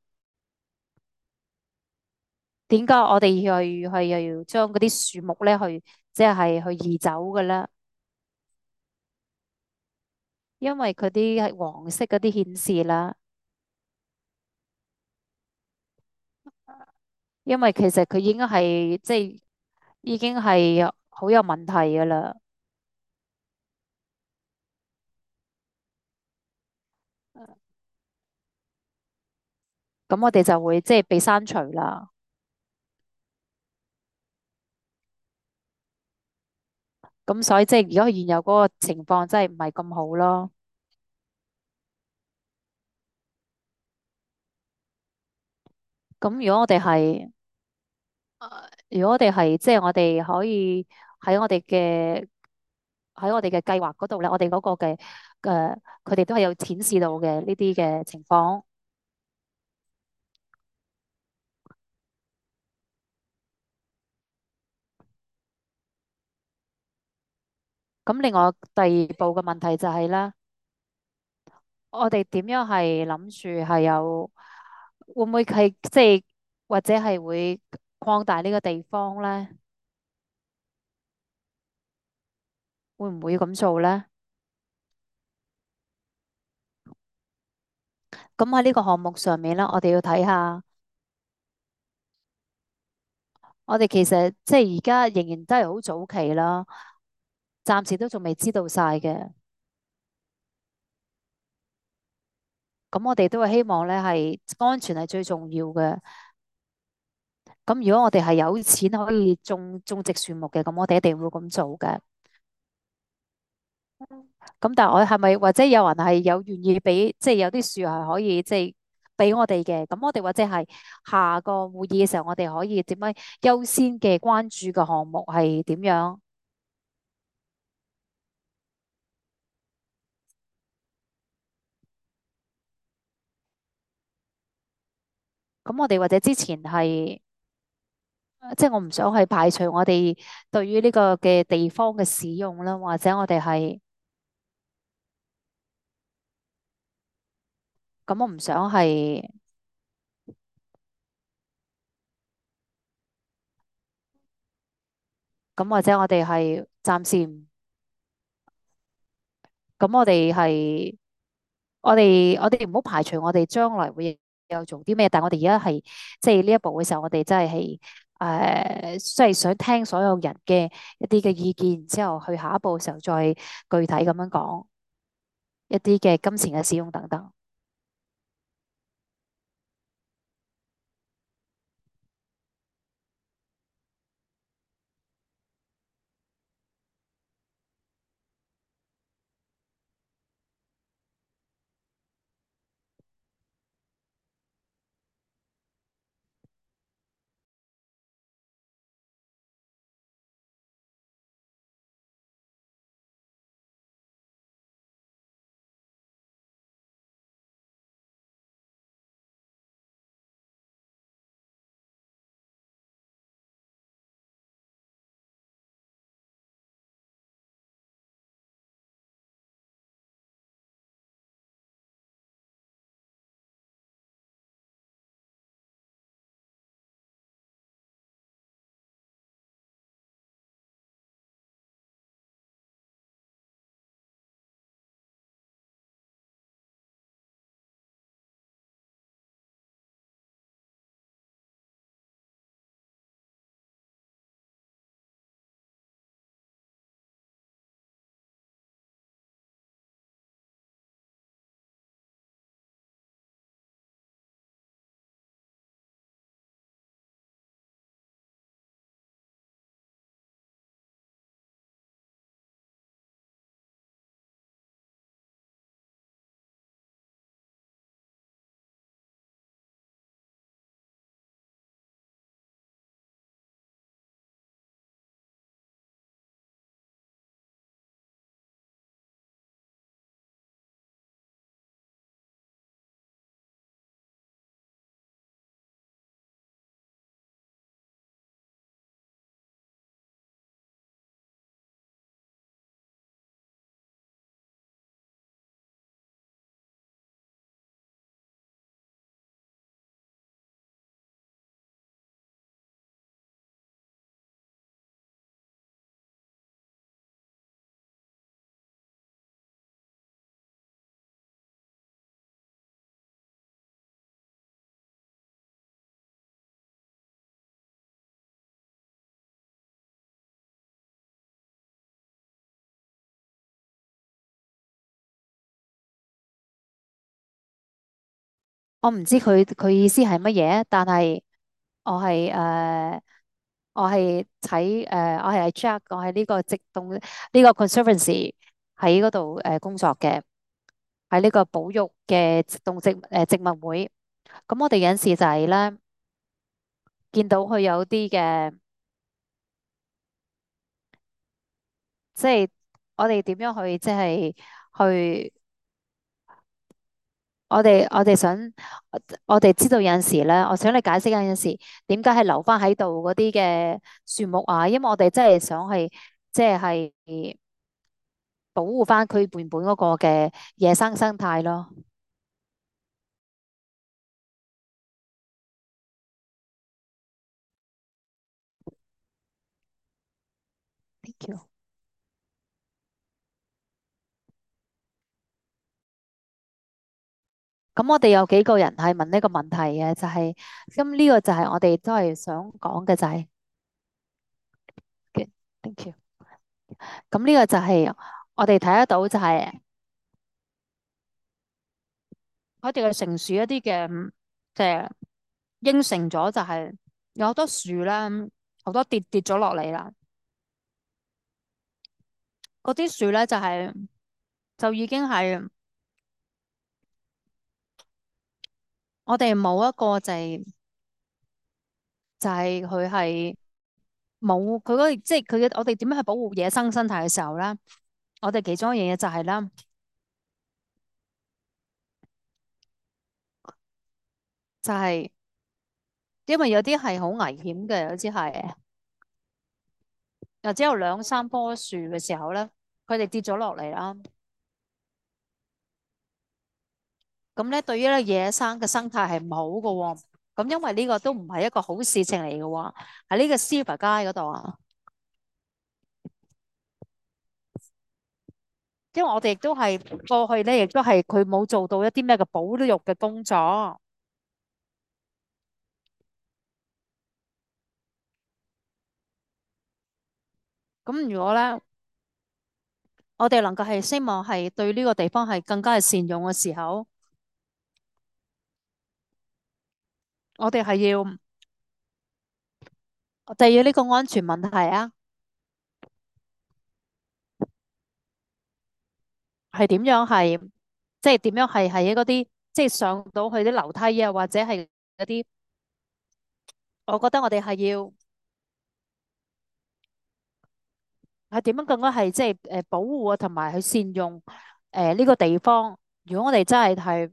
Speaker 1: 點解我哋要去去又要將嗰啲樹木咧去即係去移走嘅咧？因為佢啲係黃色嗰啲顯示啦，因為其實佢已經係即係已經係好有問題噶啦。咁我哋就會即係被刪除啦。咁所以即係如果佢現有嗰個情況真係唔係咁好咯。咁如果我哋係，如果我哋係即係我哋可以喺我哋嘅喺我哋嘅計劃嗰度咧，我哋嗰個嘅嘅佢哋都係有顯示到嘅呢啲嘅情況。咁另外第二步嘅問題就係啦。我哋點樣係諗住係有會唔會係即係或者係會擴大呢個地方咧？會唔會咁做咧？咁喺呢個項目上面咧，我哋要睇下，我哋其實即係而家仍然都係好早期啦，暫時都仲未知道晒嘅。咁我哋都係希望咧係安全係最重要嘅。咁如果我哋係有錢可以種種植樹木嘅，咁我哋一定會咁做嘅。咁但係我係咪或者有人係有願意俾，即係有啲樹係可以即係俾我哋嘅？咁我哋或者係下個會議嘅時候，我哋可以點樣優先嘅關注嘅項目係點樣？咁我哋或者之前係，即係我唔想去排除我哋對於呢個嘅地方嘅使用啦，或者我哋係。 咁我唔想係，咁或者我哋係暫時唔，咁我哋係。我哋我哋唔好排除我哋將來會有做啲咩，但係我哋而家係即係呢一步嘅時候，我哋真係係誒，即係想聽所有人嘅一啲嘅意見，然之後去下一步嘅時候再具體咁樣講一啲嘅金錢嘅使用等等。我唔知佢佢意思係乜嘢，但係我係誒、呃我係睇誒我係 Jack，我係呢個直動呢、個 conservancy 喺嗰度誒工作嘅，喺呢個保育嘅直動植誒植物會。咁我哋有陣時就係咧見到佢有啲嘅，即係我哋點樣去即係去我哋我哋想我哋知道有陣時咧，我想你解釋有陣時點解係留翻喺度嗰啲嘅樹木啊，因為我哋真係想係即係保護翻佢原本嗰個嘅野生生態咯。Thank you。咁我哋有幾個人係問呢個問題嘅，就係咁呢個就係我哋都係想講嘅就係嘅，thank you。咁呢個就係我哋睇得到就係佢哋嘅城市一啲嘅即係應承咗，就係有好多樹啦，好多跌跌咗落嚟啦。嗰啲樹咧就係就已經係我哋冇一個就係就係佢係冇佢嗰個即係佢嘅我哋點樣去保護野生生態嘅時候咧，我哋其中一樣嘢就係啦，就係因為有啲係好危險嘅，有啲係又只有兩三棵樹嘅時候咧，佢哋跌咗落嚟啦。 咁咧對於咧野生嘅生態係唔好嘅喎。咁因為呢個都唔係一個好事情嚟嘅喎，喺呢個 Silver 街嗰度啊。因為我哋亦都係過去咧，亦都係佢冇做到一啲咩嘅保育嘅工作。咁如果咧，我哋能夠係希望係對呢個地方係更加係善用嘅時候，我哋係要第二呢個安全問題啊，係點樣係即係點樣係喺嗰啲即係上到去啲樓梯啊，或者係嗰啲，我覺得我哋係要係點樣更加係即係誒保護啊，同埋去善用誒呢個地方。如果我哋真係係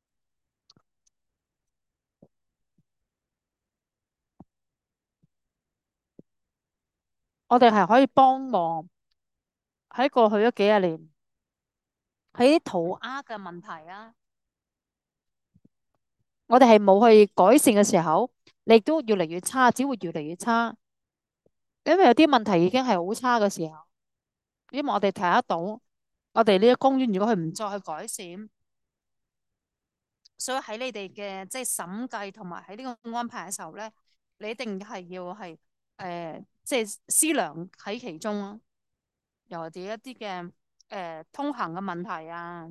Speaker 1: 我哋係可以幫忙喺過去嗰幾十年喺啲塗鴉嘅問題啊，我哋係冇去改善嘅時候，你亦都越嚟越差，只會越嚟越差。因為有啲問題已經係好差嘅時候，因為我哋睇得到，我哋呢個公園如果佢唔再去改善，所以喺你哋嘅即係審計同埋喺呢個安排嘅時候咧，你一定係要係誒即係思量喺其中咯，又或者一啲嘅誒通行嘅問題啊，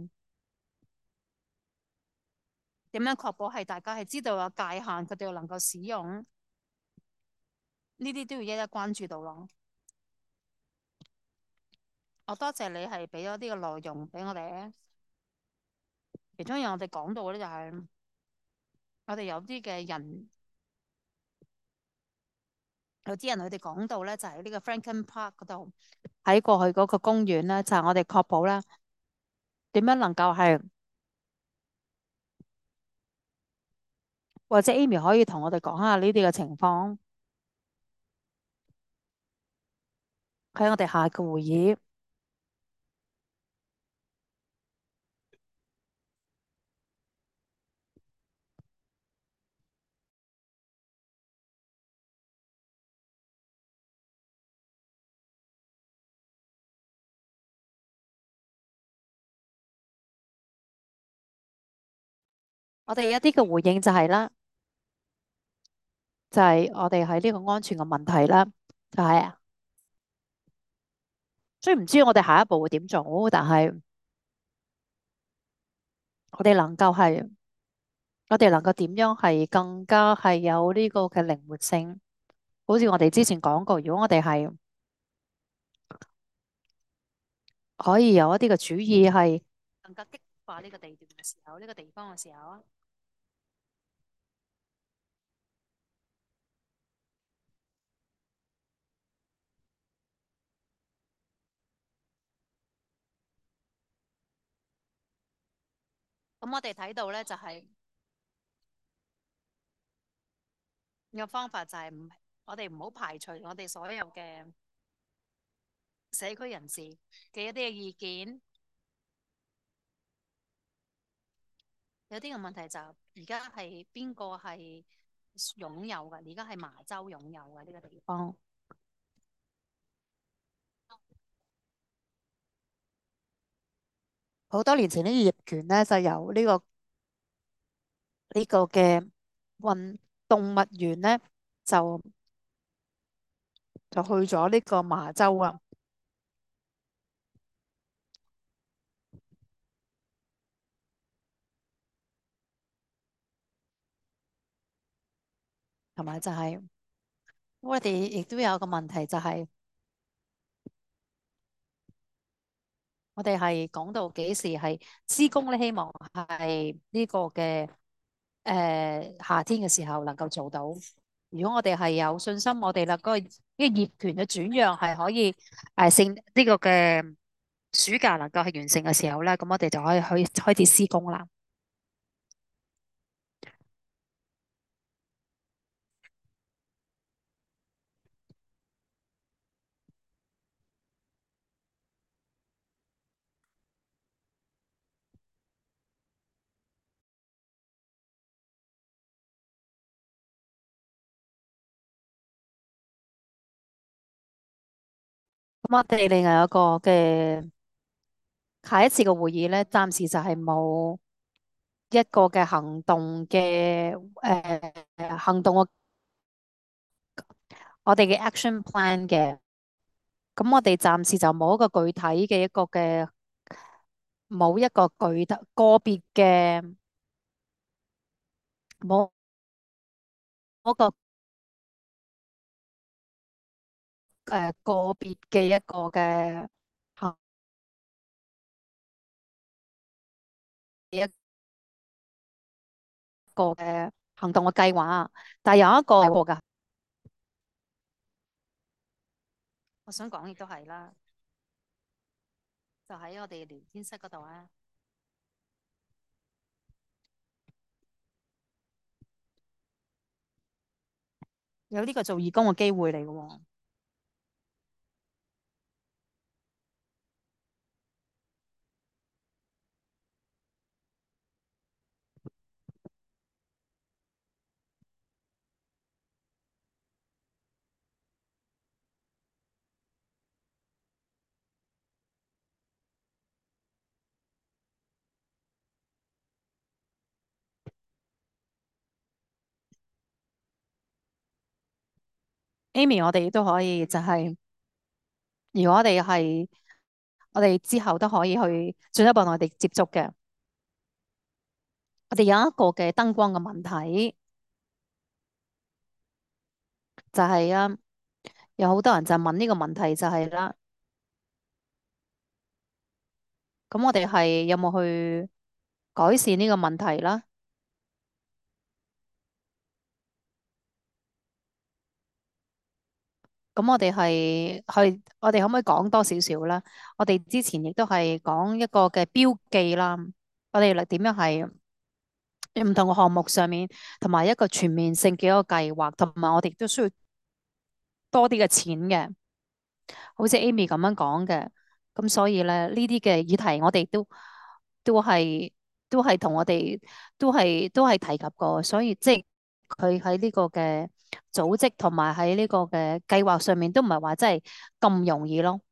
Speaker 1: 點樣確保係大家係知道有界限，佢哋又能夠使用，呢啲都要一一關注到咯。我多謝你係俾咗啲嘅內容俾我哋咧，其中一樣我哋講到嘅咧就係我哋有啲嘅人，有啲人佢哋講到咧就係呢個 Franklin Park 嗰度，喺過去嗰個公園咧，就係我哋確保咧點樣能夠係，或者 Amy 可以同我哋講下呢啲嘅情況，喺我哋下個會議，我哋一啲嘅回應就係啦，就係我哋喺呢個安全嘅問題啦，就係啊，雖然唔知我哋下一步會點做，但係我哋能夠係，我哋能夠點樣係更加係有呢個嘅靈活性，好似我哋之前講過，如果我哋係可以有一啲嘅主意係更加激化呢個地段嘅時候，呢個地方嘅時候啊，咁我哋睇到咧就係有方法就係唔，我哋唔好排除我哋所有嘅社區人士嘅一啲嘅意見，有啲嘅問題就而家係邊個係擁有嘅？而家係麻州擁有嘅呢個地方。好多年前呢個業權咧就由呢個呢個嘅運動物園咧就就去咗呢個麻州啊，同埋就係我哋亦都有個問題就係我哋係講到幾時係施工咧，希望係呢個嘅誒夏天嘅時候能夠做到。如果我哋係有信心，我哋啦嗰個呢個業權嘅轉讓係可以誒勝呢個嘅暑假能夠係完成嘅時候咧，咁我哋就可以去開始施工啦。 我哋另外一個嘅下一次嘅會議咧，暫時就係冇一個嘅行動嘅誒行動嘅我哋嘅 action plan 嘅。咁我哋暫時就冇一個具體嘅一個嘅冇一個具體個別嘅冇嗰個誒個別嘅一個嘅行一個嘅行動嘅計劃，但係有一個係喎㗎，我想講亦都係啦，就喺我哋聊天室嗰度啊，有呢個做義工嘅機會嚟嘅喎。Amy，我哋都可以就係、如果我哋係我哋之後都可以去進一步同我哋接觸嘅。我哋有一個嘅燈光嘅問題，就係啊，有好多人就問呢個問題就係啦。咁我哋係有冇去改善呢個問題啦？咁我哋係去，我哋可唔可以講多少少啦？我哋之前亦都係講一個嘅標記啦，我哋嚟點樣係唔同嘅項目上面，同埋一個全面性嘅一個計劃，同埋我哋都需要多啲嘅錢嘅。好似 Amy 咁樣講嘅，咁所以咧呢啲嘅議題我哋都都係都係同我哋都係都係提及過，所以即係佢喺呢個嘅組織同埋喺呢個嘅計劃上面都唔係話真係咁容易咯。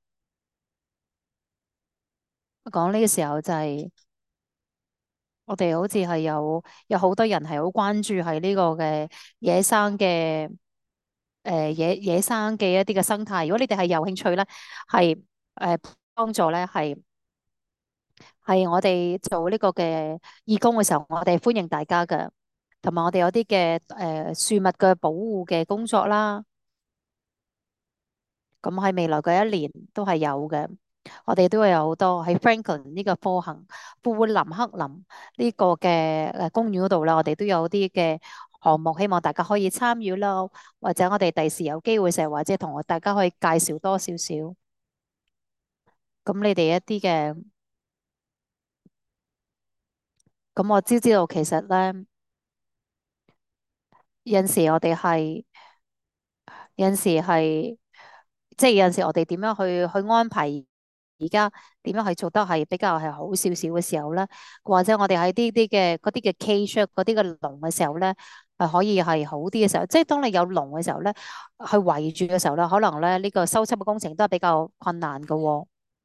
Speaker 1: 講呢個時候就係我哋好似係有有好多人係好關注喺呢個嘅野生嘅誒野野生嘅一啲嘅生態。如果你哋係有興趣咧，係誒幫助咧係。係我哋做呢個嘅義工嘅時候，我哋歡迎大家嘅，同埋我哋有啲嘅誒樹木嘅保護嘅工作啦。咁喺未來嘅一年都係有嘅，我哋都會有好多喺 Franklin 呢個科行富林克林呢個嘅誒公園嗰度啦，我哋都有啲嘅項目，希望大家可以參與啦，或者我哋第時有機會成日或者同我大家可以介紹多少少。咁你哋一啲嘅，咁我知知道其實咧有陣時我哋係。有陣時係，即係有陣時我哋點樣去去安排而家點樣去做得係比較係好少少嘅時候咧，或者我哋喺呢啲嘅嗰啲嘅 cage 嗰啲嘅籠嘅時候咧，係可以係好啲嘅時候，即係當你有籠嘅時候咧，去圍住嘅時候咧，可能咧呢個修葺嘅工程都係比較困難嘅喎。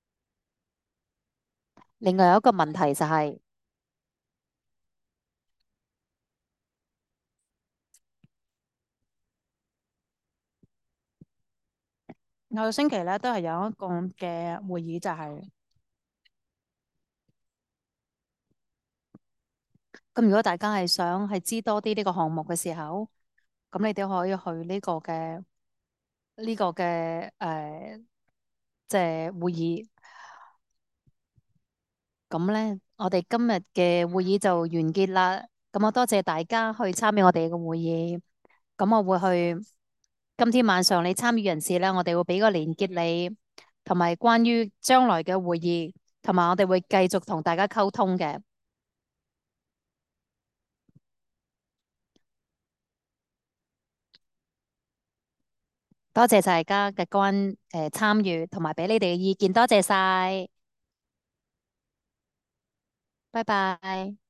Speaker 1: 另外有一個問題就係，下個星期咧都係有一個嘅會議，就係咁。如果大家係想係知多啲呢個項目嘅時候，咁你哋可以去呢個嘅。呢個嘅誒，即係會議。咁咧，我哋今日嘅會議就完結啦。咁我多謝大家去參與我哋嘅會議。咁我會去今天晚上你參與人士咧，我哋會俾個連結你，同埋關於將來嘅會議，同埋我哋會繼續同大家溝通嘅。多謝大家嘅關誒參與，同埋俾你哋嘅意見，多謝晒，拜拜。